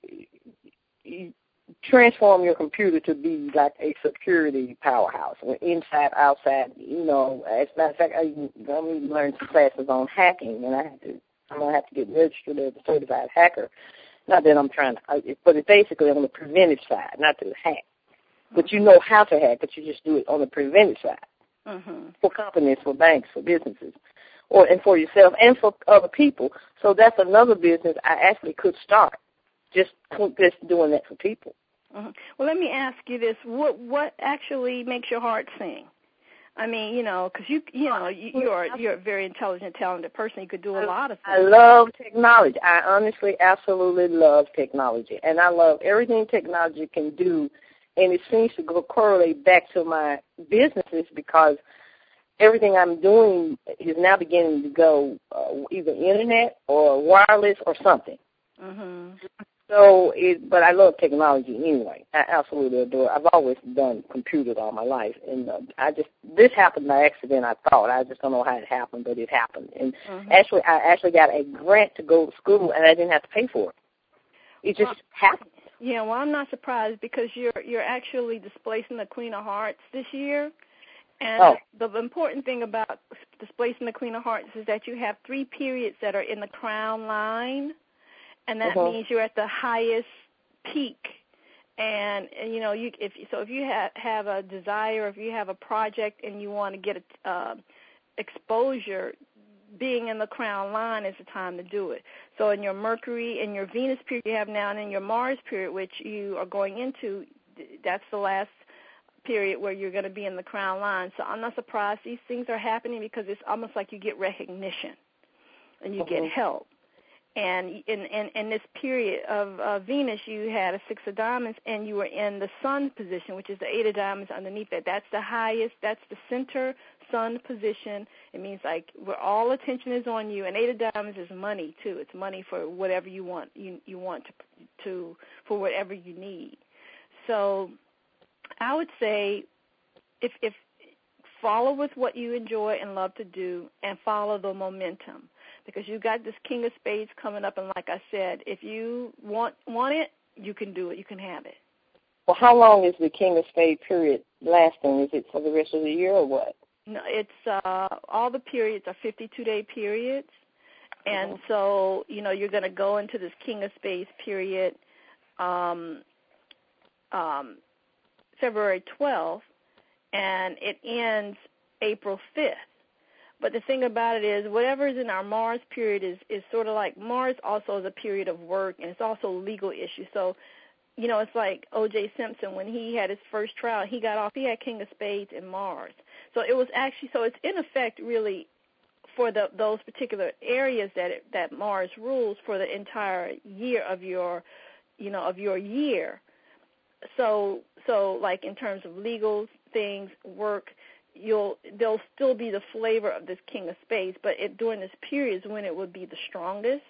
to transform your computer to be like a security powerhouse, inside, outside. As a matter of fact, I'm going to learn some classes on hacking, and I'm going to have to get registered as a certified hacker. Not that I'm trying to, but it's basically on the preventive side, not to hack. But you know how to hack, but you just do it on the preventive side for companies, for banks, for businesses, and for yourself and for other people. So that's another business I actually could start, just doing that for people. Well, let me ask you this: what actually makes your heart sing? I mean, because you're a very intelligent, talented person. You could do a lot of things. I love technology. I honestly, absolutely love technology, and I love everything technology can do. And it seems to correlate back to my businesses, because everything I'm doing is now beginning to go either internet or wireless or something. So, but I love technology anyway. I absolutely adore it. I've always done computers all my life, and this happened by accident. I thought I just don't know how it happened, but it happened. And I actually got a grant to go to school, and I didn't have to pay for it. It just happened. Yeah, well, I'm not surprised, because you're actually displacing the Queen of Hearts this year. And the important thing about displacing the Queen of Hearts is that you have 3 periods that are in the crown line, and that means you're at the highest peak. And if you have a desire, if you have a project and you want to get exposure, being in the crown line is the time to do it. So in your Mercury and your Venus period you have now, and in your Mars period, which you are going into, that's the last period where you're going to be in the crown line. So I'm not surprised these things are happening because it's almost like you get recognition and you get help. And in this period of Venus, you had a 6 of diamonds, and you were in the sun position, which is the 8 of diamonds underneath that. That's the highest. That's the center sun position. It means like where all attention is on you. And 8 of diamonds is money too. It's money for whatever you want. You want to for whatever you need. So I would say if follow with what you enjoy and love to do, and follow the momentum. Because you've got this King of Spades coming up, and like I said, if you want it, you can do it. You can have it. Well, how long is the King of Spades period lasting? Is it for the rest of the year or what? No, it's all the periods are 52-day periods, and so you're going to go into this King of Spades period February 12th, and it ends April 5th. But the thing about it is, whatever is in our Mars period is sort of like Mars also is a period of work, and it's also legal issues. So, it's like O.J. Simpson when he had his first trial. He got off. He had King of Spades in Mars. So it was actually it's in effect really for those particular areas that Mars rules for the entire year of your year. So like in terms of legal things, work. There'll still be the flavor of this King of Spades, but during this period is when it would be the strongest.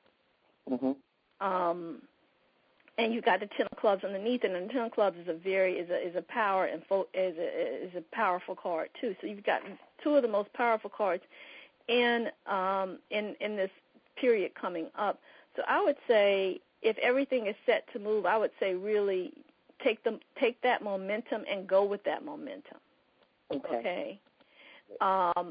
And you got the 10 of clubs underneath it, and the 10 of clubs is a power and is a powerful card too. So you've got two of the most powerful cards in this period coming up. So I would say if everything is set to move, I would say really take that momentum and go with that momentum. Okay. But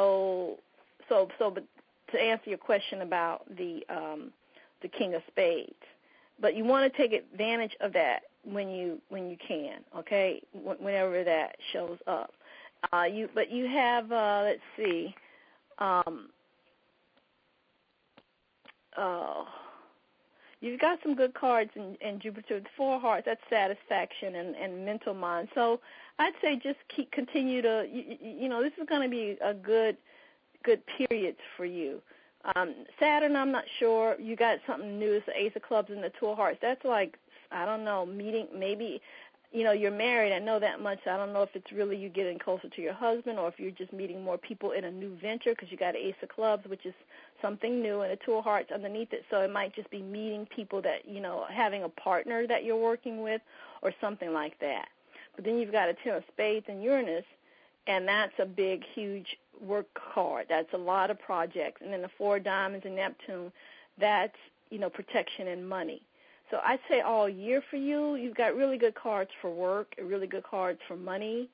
to answer your question about the King of Spades, but you want to take advantage of that when you can. Okay, whenever that shows up. But you have let's see. You've got some good cards in Jupiter. The 4 of Hearts, that's satisfaction and mental mind. So I'd say just continue to, this is going to be a good period for you. Saturn, I'm not sure. You got something new. It's the Ace of Clubs and the 2 of Hearts. That's like, I don't know, meeting maybe, you're married. I know that much. I don't know if it's really you getting closer to your husband or if you're just meeting more people in a new venture because you got Ace of Clubs, which is something new, and a 2 of Hearts underneath it. So it might just be meeting people that, having a partner that you're working with or something like that. But then you've got a 10 of Spades and Uranus, and that's a big, huge work card. That's a lot of projects. And then the 4 of Diamonds and Neptune, that's, protection and money. So I'd say all year for you, you've got really good cards for work, really good cards for money.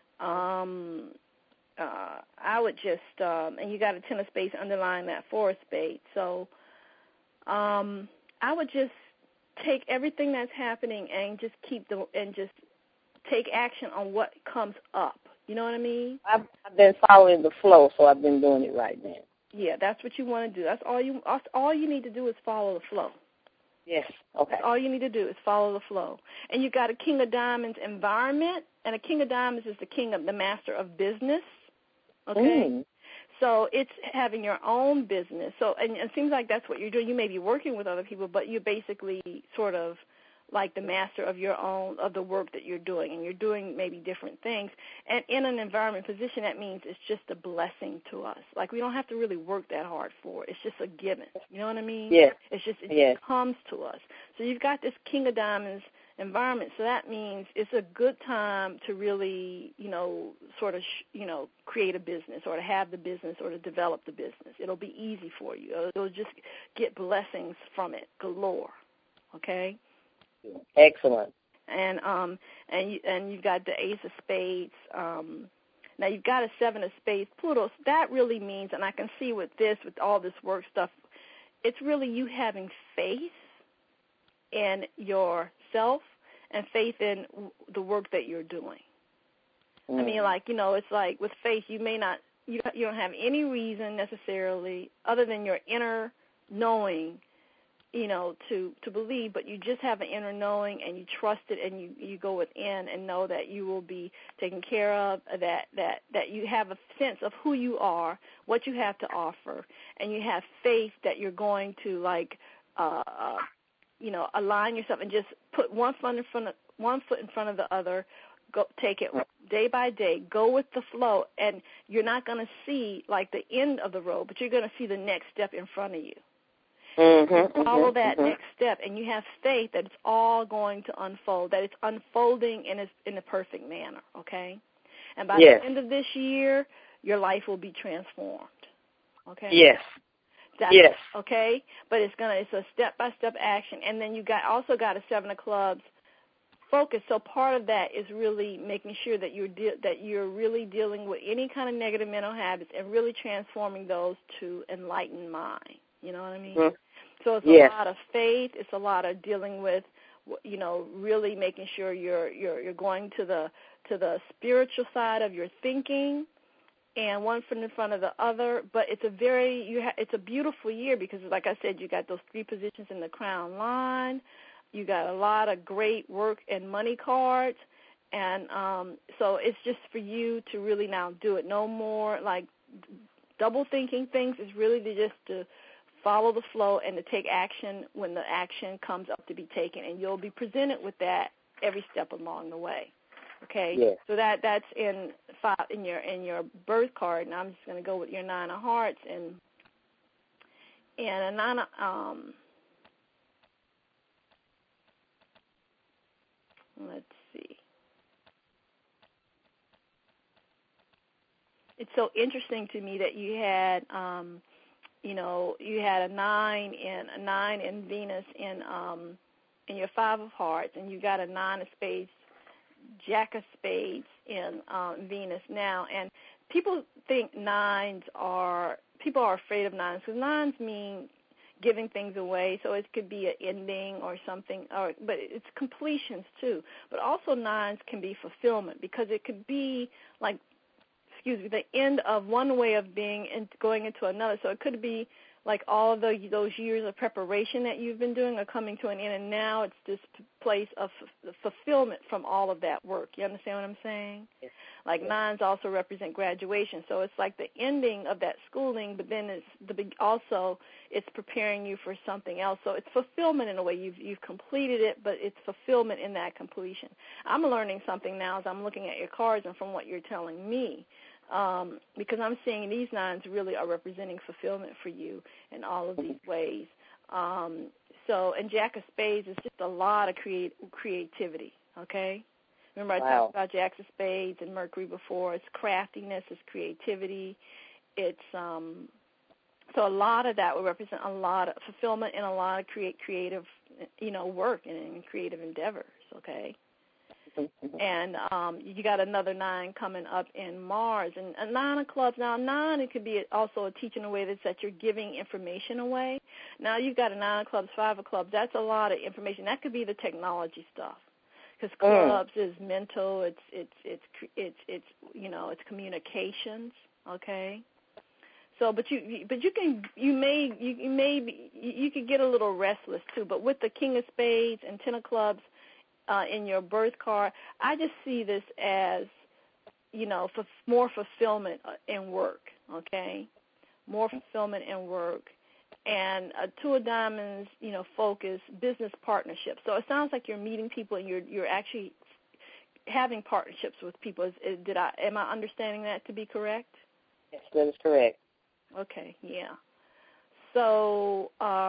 I would just, and you got a 10 of Spades underlying that 4 of Spades. So I would just take everything that's happening and just just take action on what comes up. You know what I mean? I've been following the flow, so I've been doing it right now. Yeah, that's what you want to do. That's all you need to do is follow the flow. Yes, okay. That's all you need to do is follow the flow. And you got a King of Diamonds environment, and a King of Diamonds is the master of business. Okay? So it's having your own business. So and it seems like that's what you're doing. You may be working with other people, but you're basically sort of like the master of your own, of the work that you're doing, and you're doing maybe different things. And in an environment position, that means it's just a blessing to us. Like we don't have to really work that hard for it. It's just a given. You know what I mean? Yes. It just comes to us. So you've got this King of Diamonds environment, so that means it's a good time to really, sort of, create a business or to have the business or to develop the business. It'll be easy for you. It'll just get blessings from it galore. Okay? Excellent. And you've got the Ace of Spades. Now you've got a 7 of Spades Pluto. So that really means, and I can see with all this work stuff, it's really you having faith in yourself and faith in the work that you're doing. I mean, it's like with faith, you don't have any reason necessarily other than your inner knowing to believe, but you just have an inner knowing, and you trust it, and you go within and know that you will be taken care of, that you have a sense of who you are, what you have to offer, and you have faith that you're going to align yourself and just put one foot in front of the other. Go take it day by day. Go with the flow, and you're not going to see like the end of the road, but you're going to see the next step in front of you. Follow that next step, and you have faith that it's all going to unfold, that it's unfolding in a perfect manner, okay? And by the end of this year, your life will be transformed, okay? Yes. Yes. Okay? But it's a step-by-step action. And then you also got a 7 of clubs focus. So part of that is really making sure that you're really dealing with any kind of negative mental habits and really transforming those to enlightened mind. You know what I mean? So it's a lot of faith. It's a lot of dealing with, really making sure you're going to the spiritual side of your thinking, and one foot in front of the other. But it's it's a beautiful year because, like I said, you got those 3 positions in the crown line. You got a lot of great work and money cards, and so it's just for you to really now do it. No more like double thinking things. It's really to follow the flow and to take action when the action comes up to be taken, and you'll be presented with that every step along the way. Okay, so that's in your birth card, and I'm just going to go with your 9 of Hearts and a 9 of let's see. It's so interesting to me that you had you had a 9 in Venus in your 5 of Hearts, and you got a 9 of Spades, Jack of Spades in Venus now. And people think people are afraid of 9s because 9s mean giving things away, so it could be an ending or something, but it's completions too. But also 9s can be fulfillment because it could be like, the end of one way of being and going into another. So it could be like all of those years of preparation that you've been doing are coming to an end, and now it's this place of fulfillment from all of that work. You understand what I'm saying? Yes. Like 9s also represent graduation, so it's like the ending of that schooling, but then it's preparing you for something else. So it's fulfillment in a way. You've completed it, but it's fulfillment in that completion. I'm learning something now as I'm looking at your cards and from what you're telling me. Because I'm seeing these 9s really are representing fulfillment for you in all of these ways. And Jack of Spades is just a lot of creativity, okay? Remember I talked about Jack of Spades and Mercury before. It's craftiness, it's creativity. It's so a lot of that would represent a lot of fulfillment and a lot of creative, work and creative endeavors, okay? And you got another 9 coming up in Mars. And a 9 of clubs. Now, 9, it could be also a teaching way that you're giving information away. Now, you've got a 9 of clubs, 5 of clubs. That's a lot of information. That could be the technology stuff. Because clubs is mental. It's communications. Okay. So, but you could get a little restless too. But with the King of Spades and 10 of clubs in your birth card, I just see this as, for more fulfillment in work. Okay, more fulfillment in work. And 2 of diamonds, focus business partnerships. So it sounds like you're meeting people and you're actually having partnerships with people. Am I understanding that to be correct? Yes, that is correct. Okay, yeah. So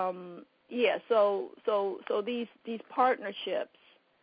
so these partnerships,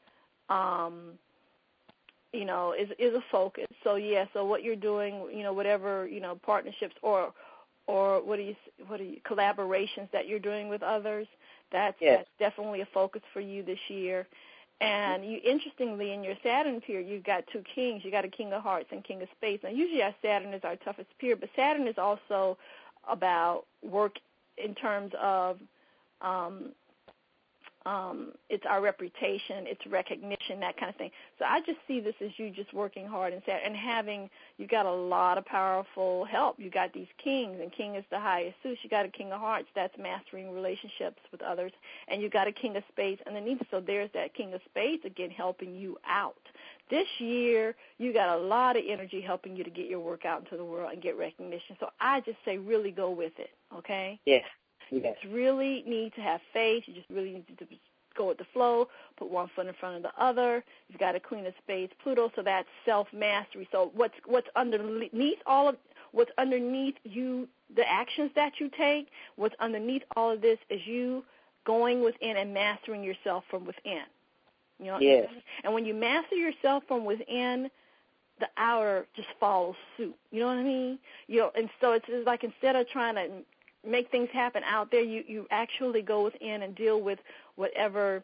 is a focus. So so what you're doing, whatever, partnerships or what do you collaborations that you're doing with others, that's definitely a focus for you this year. And you, interestingly, in your Saturn period, you've got 2 kings. You got a King of Hearts and King of Spades. Now, usually our Saturn is our toughest period, but Saturn is also about work in terms of it's our reputation, it's recognition, that kind of thing. So I just see this as you just working hard and having, you got a lot of powerful help. You got these kings, and king is the highest suit. You got a king of hearts, that's mastering relationships with others, and you got a king of spades underneath. So there's that king of spades again helping you out. This year, you got a lot of energy helping you to get your work out into the world and get recognition. So I just say really go with it, okay? Yes. You just really need to have faith. You just really need to go with the flow, put one foot in front of the other. You've got a queen of spades, Pluto, so that's self-mastery. So what's underneath what's underneath you, the actions that you take, what's underneath all of this is you going within and mastering yourself from within. You know what yes. I mean? And when you master yourself from within, the outer just follows suit. You know what I mean? And so it's like instead of trying to make things happen out there, you actually go within and deal with whatever,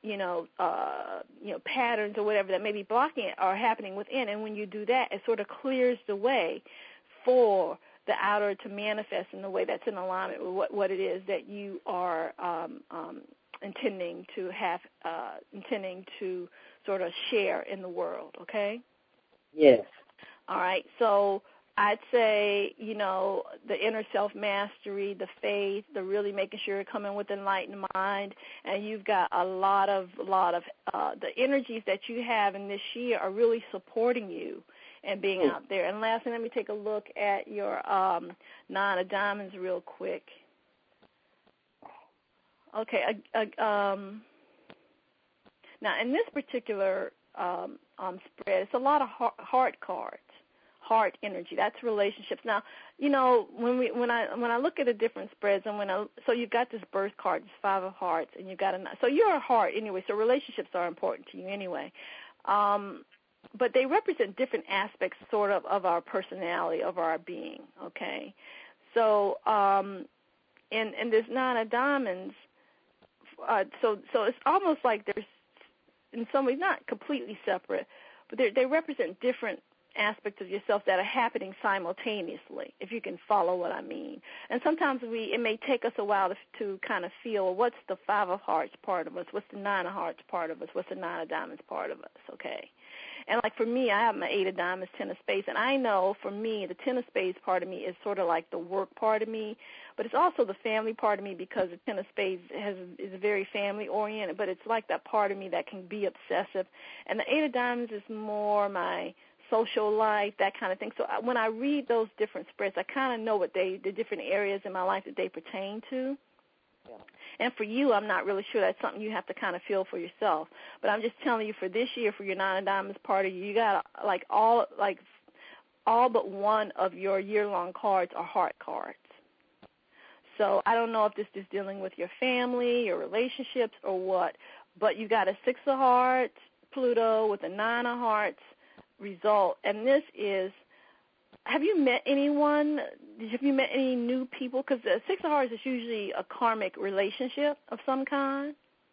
patterns or whatever that may be blocking it are happening within. And when you do that, it sort of clears the way for the outer to manifest in the way that's in alignment with what it is that you are intending to sort of share in the world, okay? Yes. All right, so I'd say, the inner self-mastery, the faith, the really making sure you're coming with enlightened mind, and you've got a lot of the energies that you have in this year are really supporting you and being out there. And lastly, let me take a look at your Nine of Diamonds real quick. Okay, now in this particular spread, it's a lot of heart cards. Heart energy, that's relationships. Now, when I look at the different spreads, and so you've got this birth card, this Five of Hearts, and you've got so you're a heart anyway. So relationships are important to you anyway, but they represent different aspects, sort of our personality, of our being. Okay, so in this Nine of Diamonds, so it's almost like there's in some ways not completely separate, but they represent different aspects of yourself that are happening simultaneously, if you can follow what I mean. And sometimes it may take us a while to kind of feel what's the Five of Hearts part of us, what's the Nine of Hearts part of us, what's the Nine of Diamonds part of us, okay? And like for me, I have my Eight of Diamonds, Ten of Spades, and I know for me, the Ten of Spades part of me is sort of like the work part of me, but it's also the family part of me because the Ten of Spades is very family-oriented, but it's like that part of me that can be obsessive. And the Eight of Diamonds is more my social life, that kind of thing. So when I read those different spreads, I kind of know what the different areas in my life that they pertain to. Yeah. And for you, I'm not really sure. That's something you have to kind of feel for yourself. But I'm just telling you, for this year, for your Nine of Diamonds part of you got all but one of your year-long cards are heart cards. So I don't know if this is dealing with your family, your relationships, or what. But you got a Six of Hearts, Pluto with a Nine of Hearts result, and this is, have you met anyone? Have you met any new people? Because the Six of Hearts is usually a karmic relationship of some kind.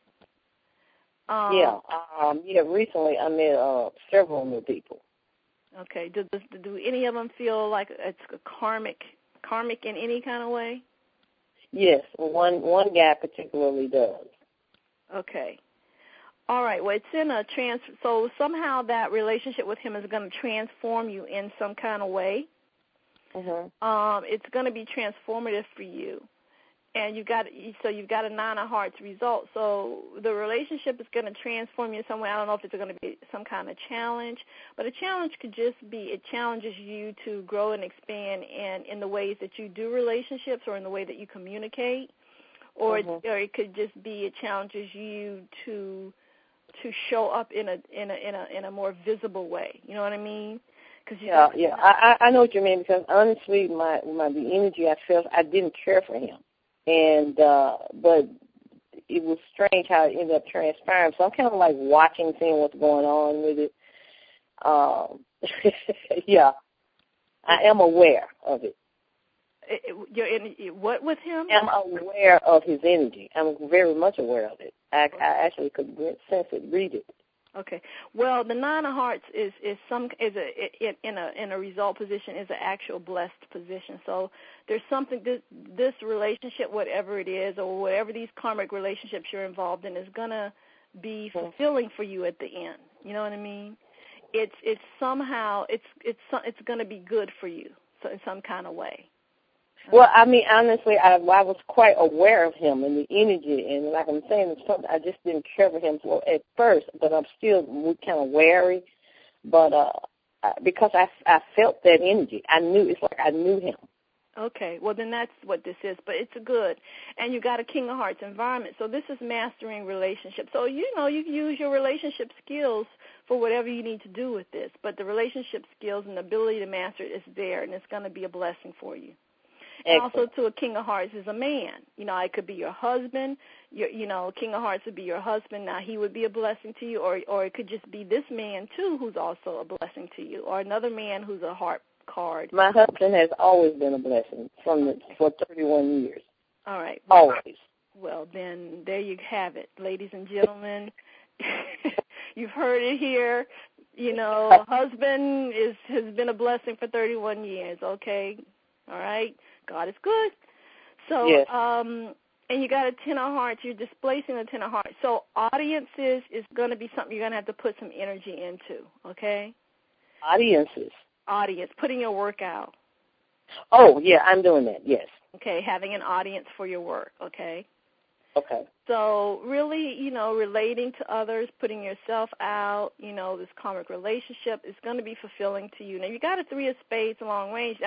Recently I met several new people. Okay, do any of them feel like it's a karmic in any kind of way? Yes, one guy particularly does. Okay. All right, well, it's in a so somehow that relationship with him is going to transform you in some kind of way. Mm-hmm. It's going to be transformative for you. And you've got a Nine of Hearts result. So the relationship is going to transform you in some way. I don't know if it's going to be some kind of challenge, but a challenge could just be it challenges you to grow and expand in the ways that you do relationships or in the way that you communicate, or it could just be it challenges you to show up in a more visible way. You know what I mean? I know what you mean, because honestly, the energy I felt, I didn't care for him, and but it was strange how it ended up transpiring. So I'm kind of like watching, seeing what's going on with it. I am aware of it. What with him? I'm aware of his energy. I'm very much aware of it. I actually could sense it, read it. Okay. Well, the Nine of Hearts is in a result position, is an actual blessed position. So there's something, this relationship, whatever it is, or whatever these karmic relationships you're involved in, is gonna be fulfilling for you at the end. You know what I mean? It's somehow it's gonna be good for you, so in some kind of way. Well, I mean, honestly, I was quite aware of him and the energy, and like I'm saying, it's something I just didn't care for him at first, but I'm still kind of wary. But because I felt that energy, it's like I knew him. Okay, well then that's what this is, but it's good. And you got a King of Hearts environment, so this is mastering relationships. So you can use your relationship skills for whatever you need to do with this, but the relationship skills and the ability to master it is there, and it's going to be a blessing for you. And also, to a King of Hearts is a man. It could be your husband. King of Hearts would be your husband. Now, he would be a blessing to you, or it could just be this man, too, who's also a blessing to you, or another man who's a heart card. My husband has always been a blessing for 31 years. All right. Always. Well, then, there you have it, ladies and gentlemen. You've heard it here. Husband has been a blessing for 31 years, okay? All right? God is good. So, yes. And you got a Ten of Hearts. You're displacing the Ten of Hearts. So audiences is going to be something you're going to have to put some energy into, okay? Audience, putting your work out. Oh, yeah, I'm doing that, yes. Okay, having an audience for your work, okay? Okay. So really, relating to others, putting yourself out, this karmic relationship is going to be fulfilling to you. Now, you got a Three of Spades long range.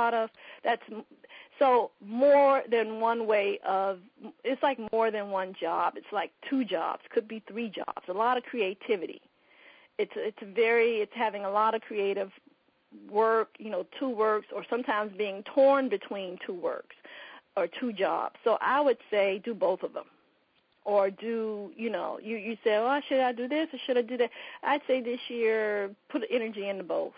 So more than one way it's like more than one job. It's like two jobs, could be three jobs, a lot of creativity. It's having a lot of creative work, two works, or sometimes being torn between two works or two jobs. So I would say do both of them. Or you say, oh, should I do this or should I do that? I'd say this year put energy into both.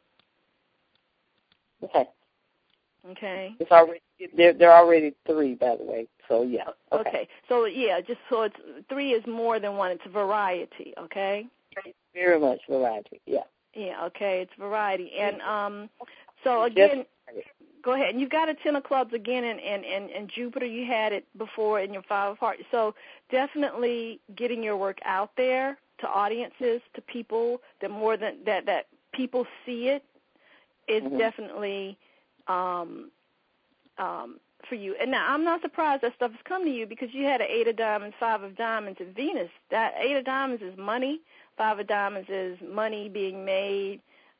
Okay. Okay. It's already they're already three, by the way. So yeah. Okay. So yeah, it's three is more than one. It's a variety. Okay. Very much variety. Yeah. Yeah. Okay. It's variety, and so again. Go ahead. And you've got a Ten of Clubs again, and Jupiter, you had it before in your Five of Hearts. So definitely getting your work out there to audiences, to people, that people see it is definitely for you. And now I'm not surprised that stuff has come to you because you had an Eight of Diamonds, Five of Diamonds, and Venus. That Eight of Diamonds is money. Five of Diamonds is money being made,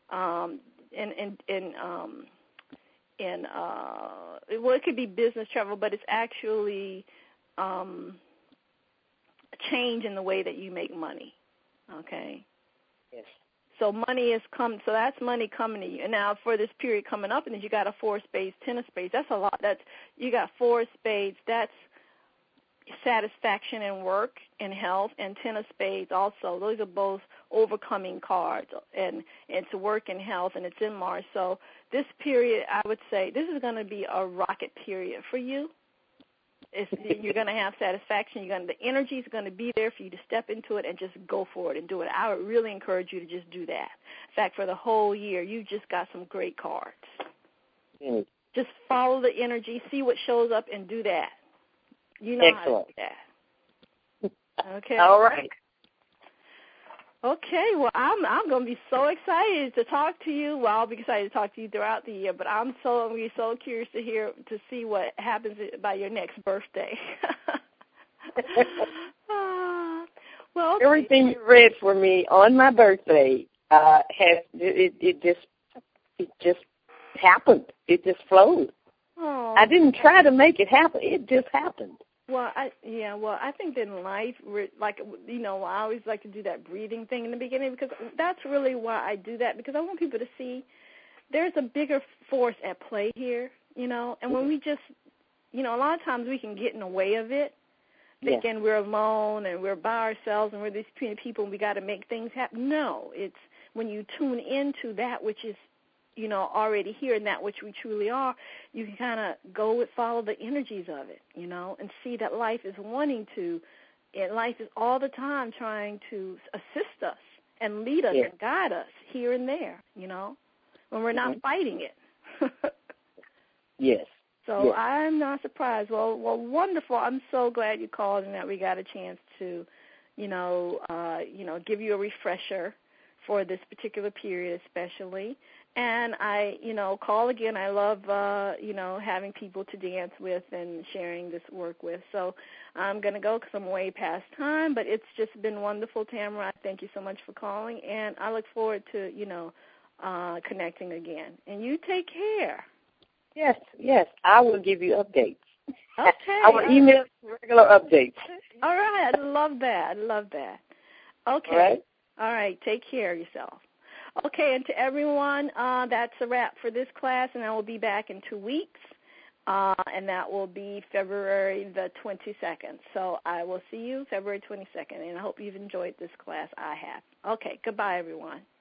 it could be business travel, but it's actually a change in the way that you make money. Okay. Yes. So money is so that's money coming to you. And now for this period coming up, and then you got a Four of Spades, Ten of Spades. That's a lot. You got Four of Spades. That's satisfaction in work and health, and Ten of Spades also. Those are both overcoming cards, and it's work and health, and it's in Mars. So this period, I would say, this is going to be a rocket period for you. You're going to have satisfaction. The energy is going to be there for you to step into it and just go for it and do it. I would really encourage you to just do that. In fact, for the whole year, you just got some great cards. Just follow the energy, see what shows up, and do that. You know how to do that. Okay. All right. Okay. Well, I'm going to be so excited to talk to you. Well, I'll be excited to talk to you throughout the year, but I'm going to be so curious to see what happens by your next birthday. Well, okay. Everything you read for me on my birthday it just happened. It just flowed. Oh. I didn't try to make it happen. It just happened. Well, I think that in life, I always like to do that breathing thing in the beginning because that's really why I do that, because I want people to see there's a bigger force at play here, and when we just, a lot of times we can get in the way of it, thinking we're alone and we're by ourselves and we're these people and we got to make things happen. No, it's when you tune into that which is, already here and that which we truly are, you can kind of follow the energies of it, and see that life is wanting to life is all the time trying to assist us and lead us and guide us here and there, when we're not fighting it. Yes. So I'm not surprised. Well, wonderful. I'm so glad you called and that we got a chance to, give you a refresher for this particular period especially. And I, call again. I love, having people to dance with and sharing this work with. So I'm going to go because I'm way past time, but it's just been wonderful, Tamara. Thank you so much for calling, and I look forward to, connecting again. And you take care. Yes. I will give you updates. Okay. I will email regular updates. All right. I love that. Okay. All right. Take care of yourself. Okay, and to everyone, that's a wrap for this class, and I will be back in 2 weeks, and that will be February the 22nd. So I will see you February 22nd, and I hope you've enjoyed this class. I have. Okay, goodbye, everyone.